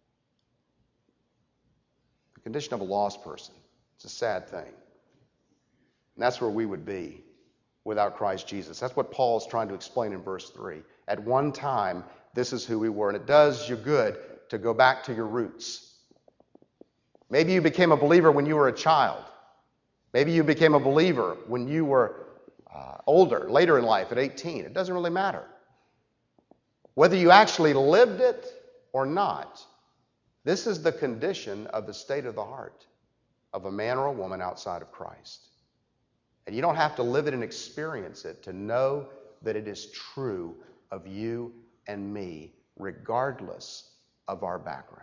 The condition of a lost person, it's a sad thing. And that's where we would be without Christ Jesus. That's what Paul's trying to explain in verse three. At one time, this is who we were, and it does you good to go back to your roots. Maybe you became a believer when you were a child. Maybe you became a believer when you were uh, older, later in life, at eighteen. It doesn't really matter. Whether you actually lived it or not, this is the condition of the state of the heart of a man or a woman outside of Christ. And you don't have to live it and experience it to know that it is true of you and me, regardless of our background.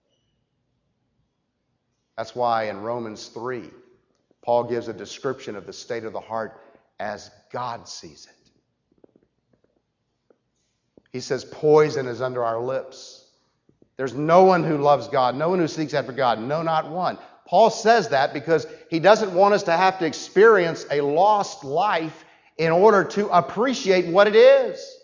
That's why in Romans three, Paul gives a description of the state of the heart as God sees it. He says, poison is under our lips. There's no one who loves God, no one who seeks after God, no, not one. Paul says that because he doesn't want us to have to experience a lost life in order to appreciate what it is.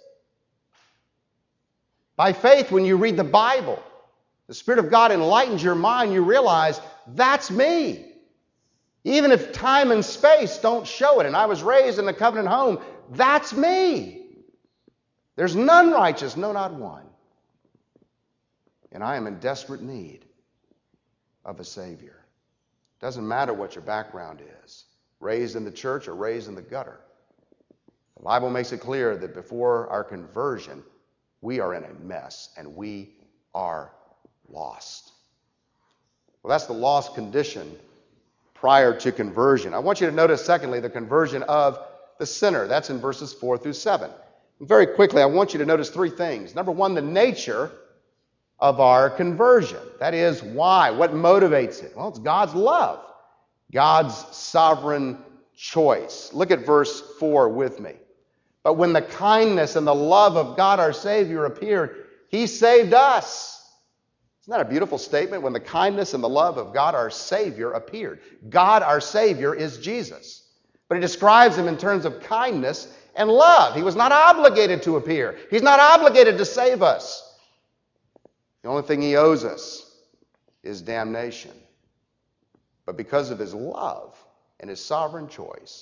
By faith, when you read the Bible, the Spirit of God enlightens your mind, you realize, that's me. Even if time and space don't show it, and I was raised in a covenant home, that's me. There's none righteous, no, not one. And I am in desperate need of a Savior. Doesn't matter what your background is, raised in the church or raised in the gutter. The Bible makes it clear that before our conversion, we are in a mess and we are lost. Well, that's the lost condition prior to conversion. I want you to notice, secondly, the conversion of the sinner. That's in verses four through seven. And very quickly, I want you to notice three things. Number one, the nature of our conversion. That is, why? What motivates it? Well, it's God's love, God's sovereign choice. Look at verse four with me. But when the kindness and the love of God our Savior appeared, He saved us. Isn't that a beautiful statement? When the kindness and the love of God our Savior appeared. God our Savior is Jesus. But He describes Him in terms of kindness and love. He was not obligated to appear. He's not obligated to save us. The only thing He owes us is damnation. But because of His love and His sovereign choice,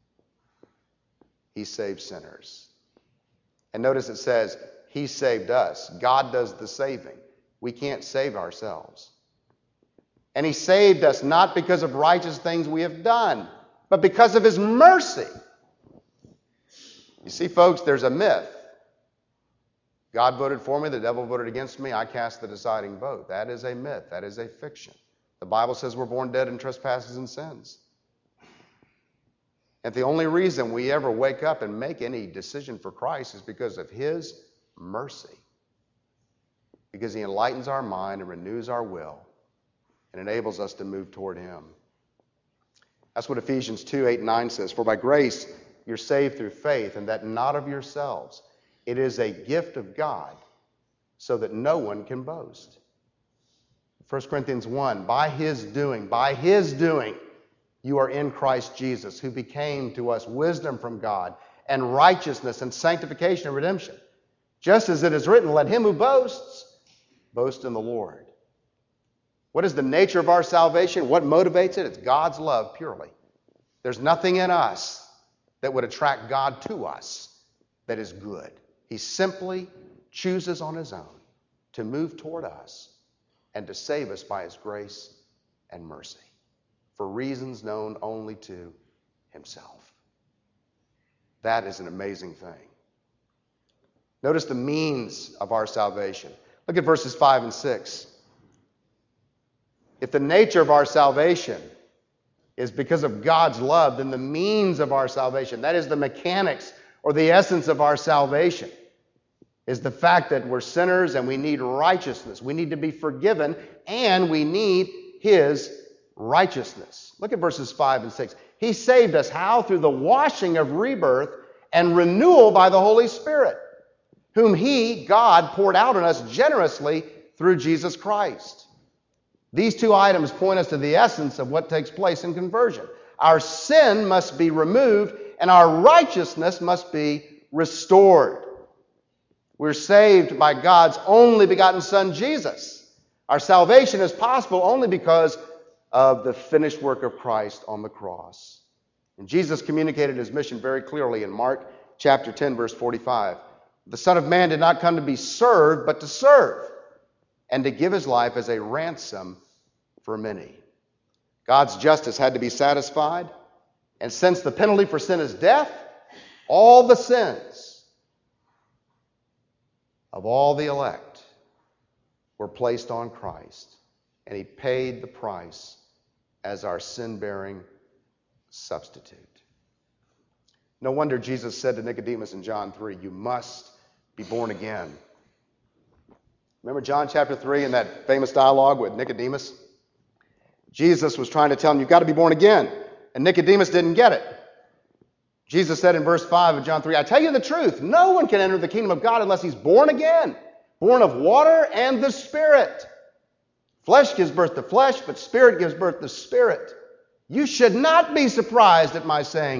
He saves sinners. And notice it says, He saved us. God does the saving. We can't save ourselves. And He saved us not because of righteous things we have done, but because of His mercy. You see, folks, there's a myth. God voted for me, the devil voted against me, I cast the deciding vote. That is a myth. That is a fiction. The Bible says we're born dead in trespasses and sins. And the only reason we ever wake up and make any decision for Christ is because of His mercy. Because He enlightens our mind and renews our will and enables us to move toward Him. That's what Ephesians two, eight, and nine says. For by grace you're saved through faith, and that not of yourselves. It is a gift of God, so that no one can boast. First Corinthians one, by His doing, by His doing, you are in Christ Jesus, who became to us wisdom from God, and righteousness, and sanctification, and redemption. Just as it is written, let him who boasts, boast in the Lord. What is the nature of our salvation? What motivates it? It's God's love purely. There's nothing in us that would attract God to us that is good. He simply chooses on His own to move toward us and to save us by His grace and mercy for reasons known only to Himself. That is an amazing thing. Notice the means of our salvation. Look at verses five and six. If the nature of our salvation is because of God's love, then the means of our salvation, that is the mechanics or the essence of our salvation, is the fact that we're sinners and we need righteousness. We need to be forgiven and we need His righteousness. Look at verses five and six. He saved us. How? Through the washing of rebirth and renewal by the Holy Spirit, whom He, God, poured out on us generously through Jesus Christ. These two items point us to the essence of what takes place in conversion. Our sin must be removed and our righteousness must be restored. We're saved by God's only begotten Son, Jesus. Our salvation is possible only because of the finished work of Christ on the cross. And Jesus communicated His mission very clearly in Mark chapter ten, verse forty-five. The Son of Man did not come to be served, but to serve, and to give His life as a ransom for many. God's justice had to be satisfied, and since the penalty for sin is death, all the sins of all the elect were placed on Christ, and He paid the price as our sin-bearing substitute. No wonder Jesus said to Nicodemus in John three, you must be born again. Remember John chapter three and that famous dialogue with Nicodemus? Jesus was trying to tell him, you've got to be born again. And Nicodemus didn't get it. Jesus said in verse five of John three, I tell you the truth, no one can enter the kingdom of God unless he's born again, born of water and the Spirit. Flesh gives birth to flesh, but Spirit gives birth to spirit. You should not be surprised at my saying,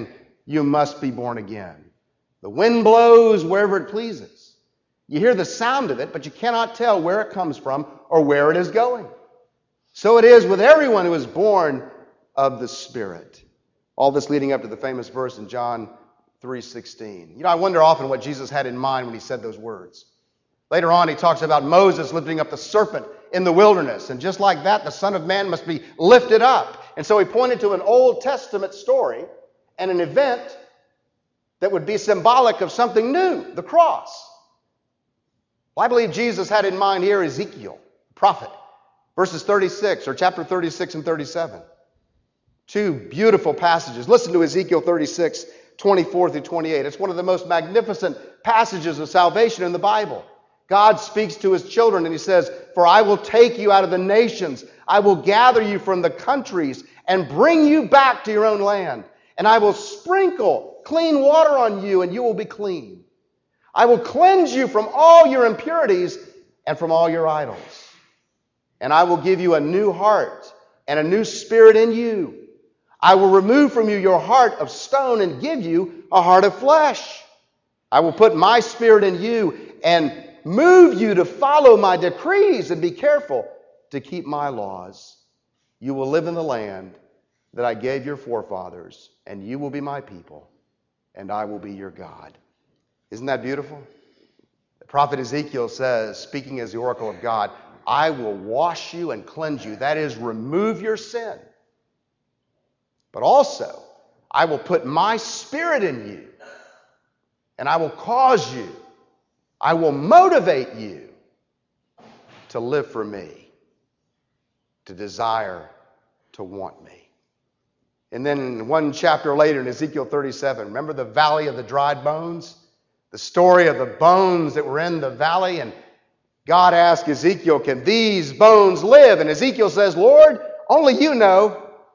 you must be born again. The wind blows wherever it pleases. You hear the sound of it, but you cannot tell where it comes from or where it is going. So it is with everyone who is born of the Spirit. All this leading up to the famous verse in John three sixteen. You know, I wonder often what Jesus had in mind when he said those words. Later on, he talks about Moses lifting up the serpent in the wilderness. And just like that, the Son of Man must be lifted up. And so he pointed to an Old Testament story and an event that would be symbolic of something new, the cross. Well, I believe Jesus had in mind here Ezekiel, prophet, verses thirty-six, or chapter thirty-six and thirty-seven. Two beautiful passages. Listen to Ezekiel thirty-six, twenty-four through twenty-eight. It's one of the most magnificent passages of salvation in the Bible. God speaks to his children and he says, "For I will take you out of the nations. I will gather you from the countries and bring you back to your own land. And I will sprinkle clean water on you and you will be clean. I will cleanse you from all your impurities and from all your idols. And I will give you a new heart and a new spirit in you. I will remove from you your heart of stone and give you a heart of flesh. I will put my spirit in you and move you to follow my decrees and be careful to keep my laws. You will live in the land that I gave your forefathers, and you will be my people, and I will be your God." Isn't that beautiful? The prophet Ezekiel says, speaking as the oracle of God, "I will wash you and cleanse you." That is, remove your sin. But also, I will put my spirit in you, and I will cause you, I will motivate you to live for me, to desire to want me. And then one chapter later in Ezekiel thirty-seven, remember the valley of the dried bones? The story of the bones that were in the valley, and God asked Ezekiel, "Can these bones live?" And Ezekiel says, "Lord, only you know."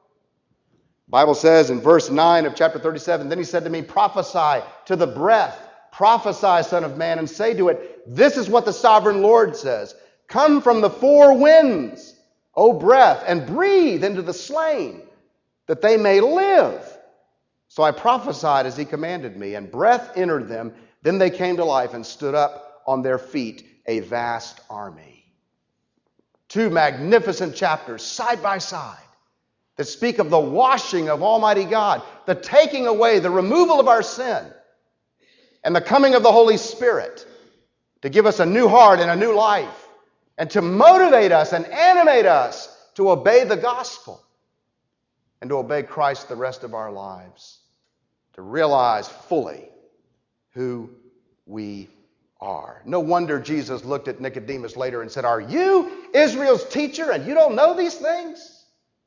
The Bible says in verse nine of chapter thirty-seven, "Then he said to me, prophesy to the breath, prophesy, Son of Man, and say to it, this is what the sovereign Lord says. Come from the four winds, O breath, and breathe into the slain, that they may live." So I prophesied as he commanded me, and breath entered them. Then they came to life and stood up on their feet, a vast army. Two magnificent chapters side by side that speak of the washing of Almighty God, the taking away, the removal of our sin, and the coming of the Holy Spirit to give us a new heart and a new life, and to motivate us and animate us to obey the gospel and to obey Christ the rest of our lives, to realize fully who we are. No wonder Jesus looked at Nicodemus later and said, "Are you Israel's teacher and you don't know these things?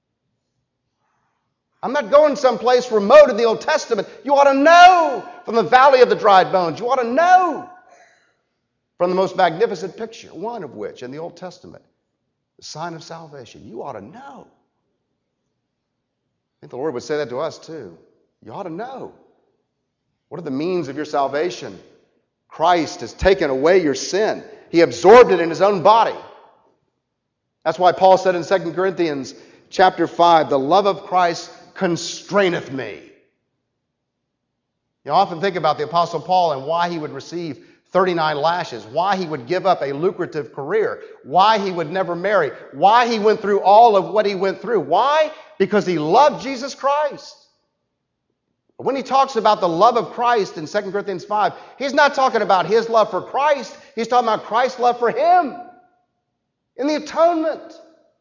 I'm not going someplace remote in the Old Testament. You ought to know from the valley of the dried bones. You ought to know from the most magnificent picture, one of which in the Old Testament, the sign of salvation. You ought to know." I think the Lord would say that to us too. You ought to know. What are the means of your salvation? Christ has taken away your sin. He absorbed it in his own body. That's why Paul said in Second Corinthians chapter five, "The love of Christ constraineth me." You often think about the Apostle Paul and why he would receive thirty-nine lashes, why he would give up a lucrative career, why he would never marry, why he went through all of what he went through. Why? Because he loved Jesus Christ. But when he talks about the love of Christ in Second Corinthians five, he's not talking about his love for Christ. He's talking about Christ's love for him in the atonement.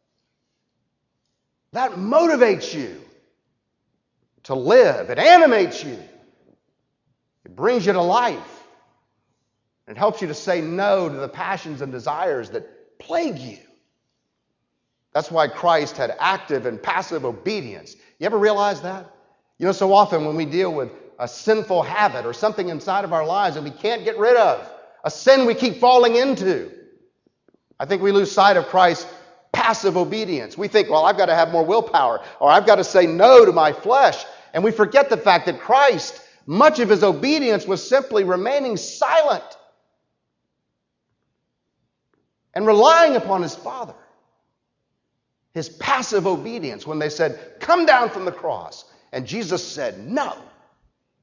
That motivates you to live. It animates you. It brings you to life. It helps you to say no to the passions and desires that plague you. That's why Christ had active and passive obedience. You ever realize that? You know, so often when we deal with a sinful habit or something inside of our lives that we can't get rid of, a sin we keep falling into, I think we lose sight of Christ's passive obedience. We think, well, I've got to have more willpower, or I've got to say no to my flesh. And we forget the fact that Christ, much of his obedience was simply remaining silent and relying upon his Father. His passive obedience when they said, "Come down from the cross." And Jesus said, "No."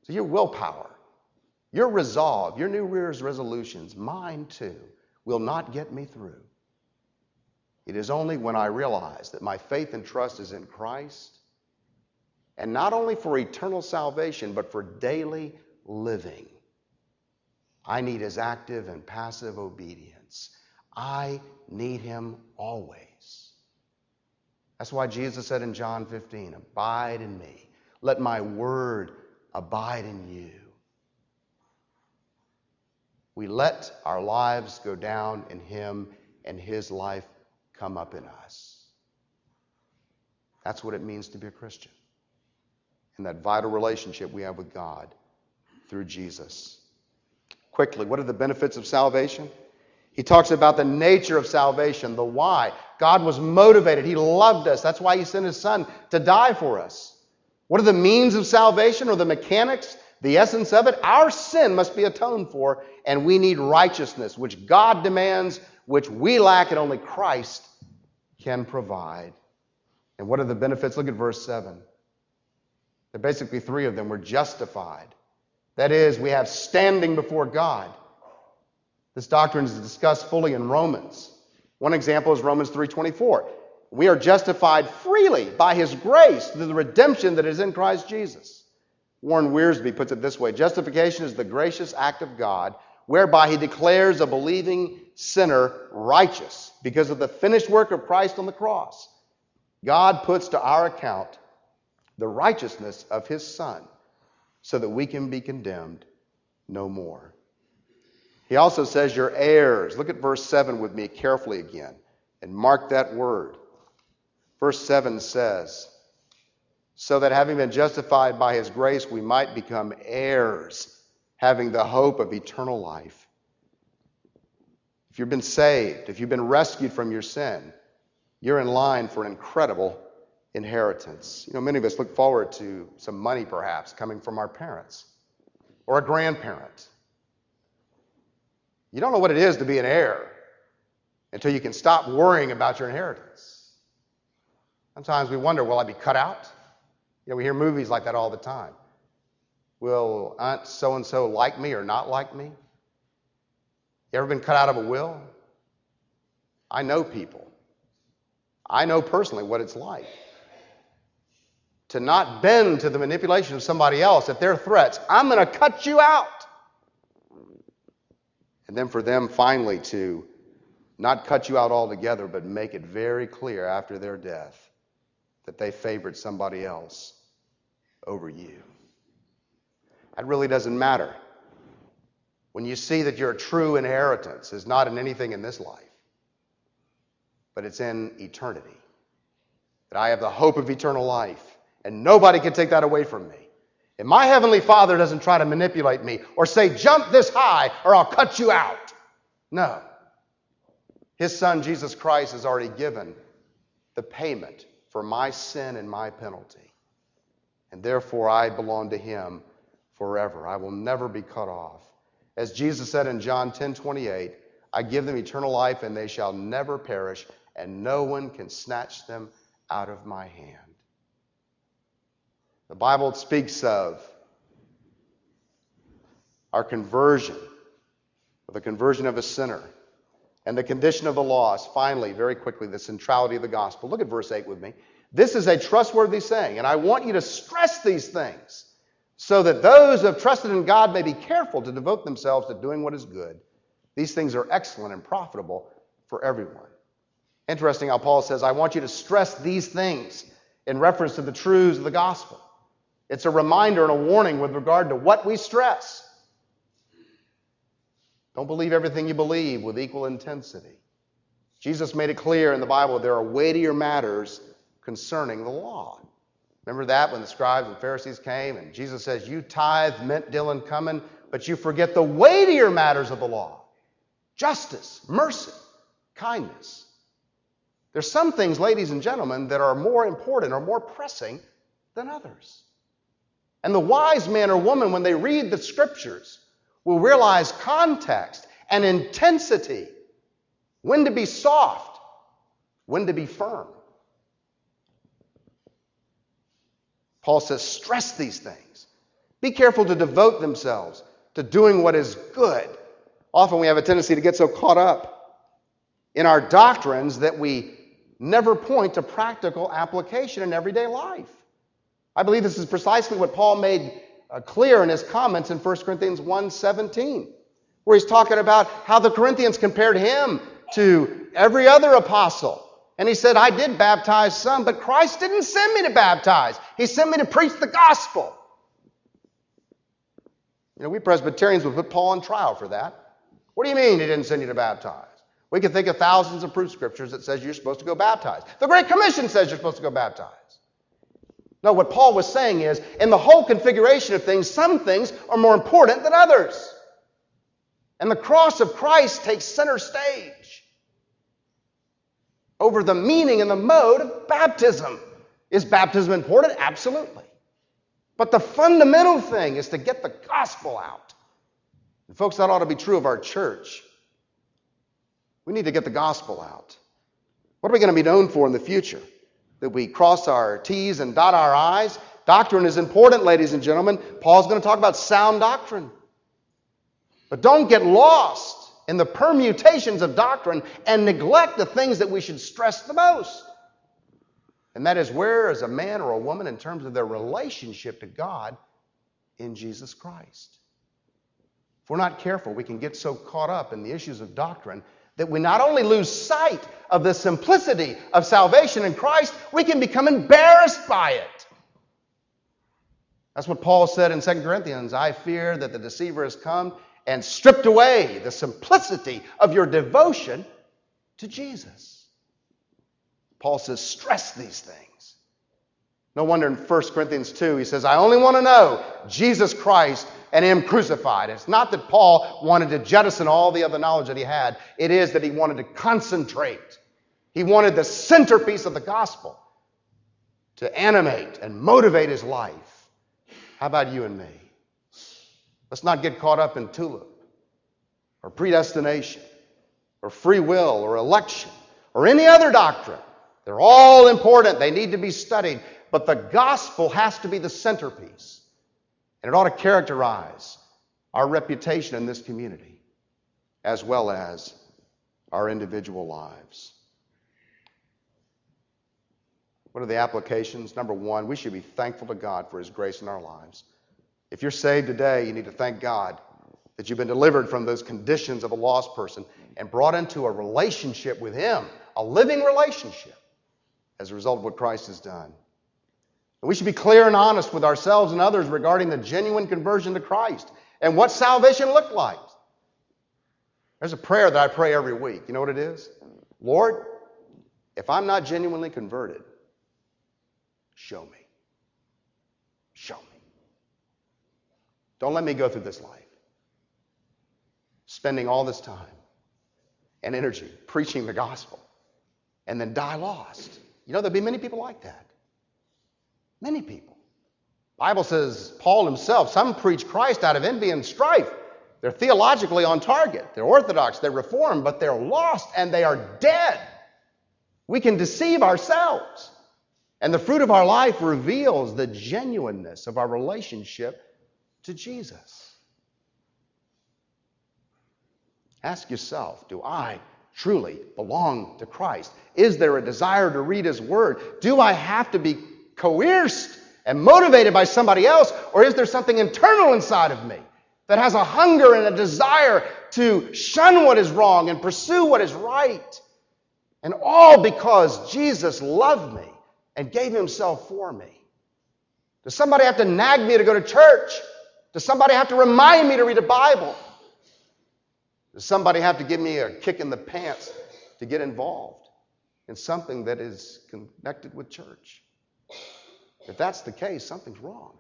So your willpower, your resolve, your New Year's resolutions, mine too, will not get me through. It is only when I realize that my faith and trust is in Christ, and not only for eternal salvation, but for daily living. I need his active and passive obedience. I need him always. That's why Jesus said in John fifteen, abide in me. Let my word abide in you. We let our lives go down in him and his life come up in us. That's what it means to be a Christian. And that vital relationship we have with God through Jesus. Quickly, what are the benefits of salvation? He talks about the nature of salvation, the why. God was motivated. He loved us. That's why he sent his son to die for us. What are the means of salvation or the mechanics, the essence of it? Our sin must be atoned for, and we need righteousness, which God demands, which we lack, and only Christ can provide. And what are the benefits? Look at verse seven. There are basically three of them. We're justified. That is, we have standing before God. This doctrine is discussed fully in Romans. One example is Romans three twenty-four. We are justified freely by his grace through the redemption that is in Christ Jesus. Warren Wiersbe puts it this way: justification is the gracious act of God whereby he declares a believing sinner righteous because of the finished work of Christ on the cross. God puts to our account the righteousness of his Son so that we can be condemned no more. He also says you're heirs. Look at verse seven with me carefully again and mark that word. Verse seven says, so that having been justified by his grace, we might become heirs, having the hope of eternal life. If you've been saved, if you've been rescued from your sin, you're in line for an incredible inheritance. You know, many of us look forward to some money perhaps coming from our parents or a grandparent. You don't know what it is to be an heir until you can stop worrying about your inheritance. Sometimes we wonder, will I be cut out? You know, we hear movies like that all the time. Will Aunt so-and-so like me or not like me? You ever been cut out of a will? I know people. I know personally what it's like to not bend to the manipulation of somebody else at their threats. I'm going to cut you out. And then for them finally to not cut you out altogether, but make it very clear after their death that they favored somebody else over you. That really doesn't matter. When you see that your true inheritance is not in anything in this life, but it's in eternity. That I have the hope of eternal life, and nobody can take that away from me. And my Heavenly Father doesn't try to manipulate me or say, jump this high or I'll cut you out. No. His Son, Jesus Christ, has already given the payment for my sin and my penalty. And therefore I belong to him forever. I will never be cut off. As Jesus said in John ten twenty-eight, I give them eternal life and they shall never perish, and no one can snatch them out of my hand. The Bible speaks of our conversion, of the conversion of a sinner, and the condition of the lost. Finally, very quickly, the centrality of the gospel. Look at verse eight with me. This is a trustworthy saying, and I want you to stress these things so that those who have trusted in God may be careful to devote themselves to doing what is good. These things are excellent and profitable for everyone. Interesting how Paul says, I want you to stress these things in reference to the truths of the gospel. It's a reminder and a warning with regard to what we stress. Don't believe everything you believe with equal intensity. Jesus made it clear in the Bible there are weightier matters concerning the law. Remember that when the scribes and Pharisees came and Jesus says, you tithe, mint, dill, and cumin, but you forget the weightier matters of the law. Justice, mercy, kindness. There's some things, ladies and gentlemen, that are more important or more pressing than others. And the wise man or woman, when they read the scriptures, will realize context and intensity, when to be soft, when to be firm. Paul says, stress these things. Be careful to devote themselves to doing what is good. Often we have a tendency to get so caught up in our doctrines that we never point to practical application in everyday life. I believe this is precisely what Paul made uh, clear in his comments in First Corinthians one seventeen, where he's talking about how the Corinthians compared him to every other apostle. And he said, I did baptize some, but Christ didn't send me to baptize. He sent me to preach the gospel. You know, we Presbyterians would put Paul on trial for that. What do you mean he didn't send you to baptize? We can think of thousands of proof scriptures that says you're supposed to go baptize. The Great Commission says you're supposed to go baptize. No, what Paul was saying is, in the whole configuration of things, some things are more important than others. And the cross of Christ takes center stage over the meaning and the mode of baptism. Is baptism important? Absolutely. But the fundamental thing is to get the gospel out. And folks, that ought to be true of our church. We need to get the gospel out. What are we going to be known for in the future? That we cross our T's and dot our I's? Doctrine is important, ladies and gentlemen. Paul's going to talk about sound doctrine. But don't get lost in the permutations of doctrine and neglect the things that we should stress the most. And that is, where is a man or a woman in terms of their relationship to God in Jesus Christ? If we're not careful, we can get so caught up in the issues of doctrine that we not only lose sight of the simplicity of salvation in Christ, we can become embarrassed by it. That's what Paul said in Second Corinthians. I fear that the deceiver has come and stripped away the simplicity of your devotion to Jesus. Paul says, stress these things. No wonder in First Corinthians two, he says, I only want to know Jesus Christ and Him crucified. It's not that Paul wanted to jettison all the other knowledge that he had. It is that he wanted to concentrate. He wanted the centerpiece of the gospel to animate and motivate his life. How about you and me? Let's not get caught up in tulip or predestination or free will or election or any other doctrine. They're all important. They need to be studied. But the gospel has to be the centerpiece. And it ought to characterize our reputation in this community as well as our individual lives. What are the applications? Number one, we should be thankful to God for His grace in our lives. If you're saved today, you need to thank God that you've been delivered from those conditions of a lost person and brought into a relationship with Him, a living relationship, as a result of what Christ has done. And we should be clear and honest with ourselves and others regarding the genuine conversion to Christ and what salvation looked like. There's a prayer that I pray every week. You know what it is? Lord, if I'm not genuinely converted, show me. Show me. Don't let me go through this life spending all this time and energy preaching the gospel and then die lost. You know, there'll be many people like that. Many people. The Bible says, Paul himself, some preach Christ out of envy and strife. They're theologically on target. They're orthodox. They're reformed, but they're lost and they are dead. We can deceive ourselves. And the fruit of our life reveals the genuineness of our relationship to Jesus. Ask yourself, do I truly belong to Christ? Is there a desire to read His Word? Do I have to be coerced and motivated by somebody else? Or is there something internal inside of me that has a hunger and a desire to shun what is wrong and pursue what is right? And all because Jesus loved me and gave Himself for me. Does somebody have to nag me to go to church? Does somebody have to remind me to read the Bible? Does somebody have to give me a kick in the pants to get involved in something that is connected with church? If that's the case, something's wrong.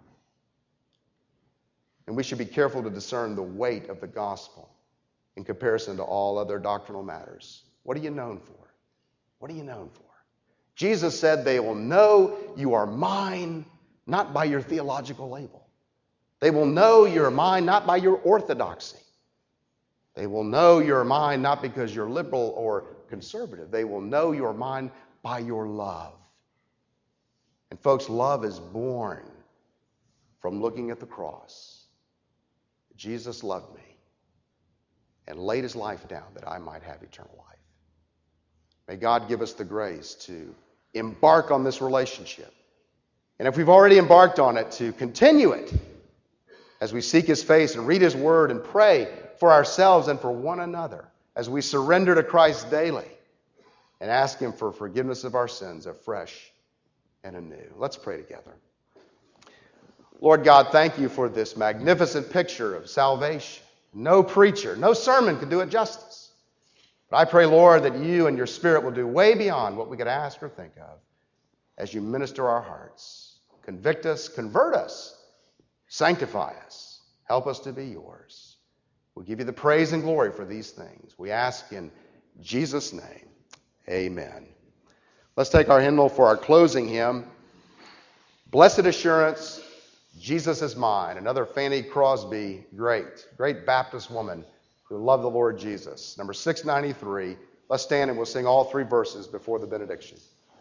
And we should be careful to discern the weight of the gospel in comparison to all other doctrinal matters. What are you known for? What are you known for? Jesus said, they will know you are mine, not by your theological label. They will know you're mine, not by your orthodoxy. They will know you're mine, not because you're liberal or conservative. They will know you're mine by your love. And folks, love is born from looking at the cross. Jesus loved me and laid his life down that I might have eternal life. May God give us the grace to embark on this relationship. And if we've already embarked on it, to continue it as we seek his face and read his word and pray for ourselves and for one another as we surrender to Christ daily and ask him for forgiveness of our sins afresh and anew. Let's pray together. Lord God, thank you for this magnificent picture of salvation. No preacher, no sermon could do it justice. But I pray, Lord, that you and your Spirit will do way beyond what we could ask or think of as you minister our hearts. Convict us, convert us, sanctify us, help us to be yours. We give you the praise and glory for these things. We ask in Jesus' name, amen. Let's take our hymnal for our closing hymn. Blessed Assurance, Jesus is mine. Another Fanny Crosby, great, great Baptist woman who loved the Lord Jesus. Number six ninety-three. Let's stand and we'll sing all three verses before the benediction.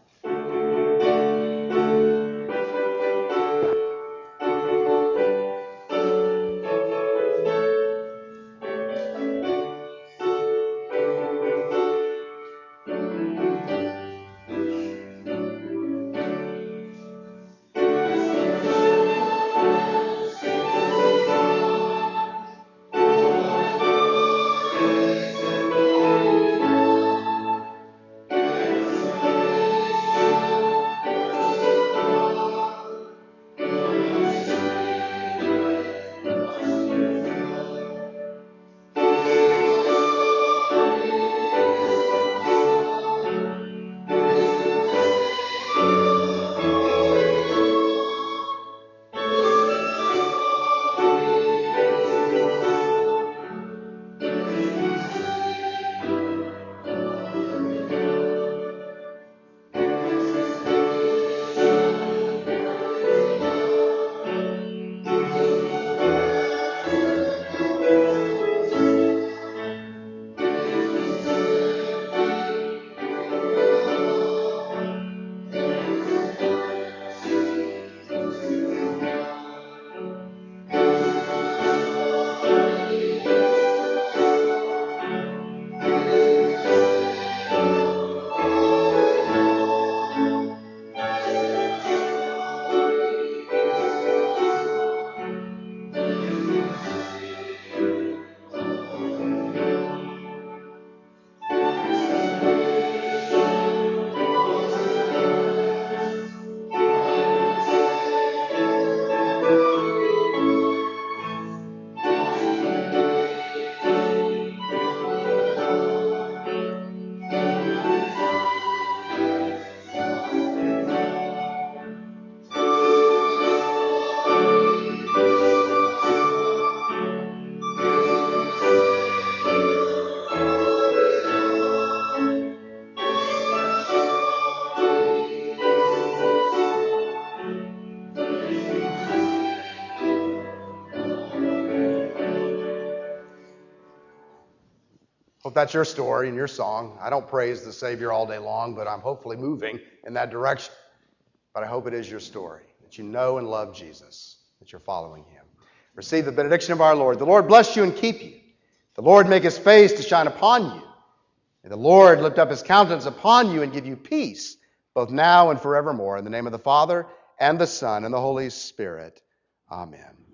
Hope that's your story and your song. I don't praise the Savior all day long, but I'm hopefully moving in that direction. But I hope it is your story, that you know and love Jesus, that you're following him. Receive the benediction of our Lord. The Lord bless you and keep you. The Lord make his face to shine upon you. And the Lord lift up his countenance upon you and give you peace, both now and forevermore. In the name of the Father, and the Son, and the Holy Spirit. Amen.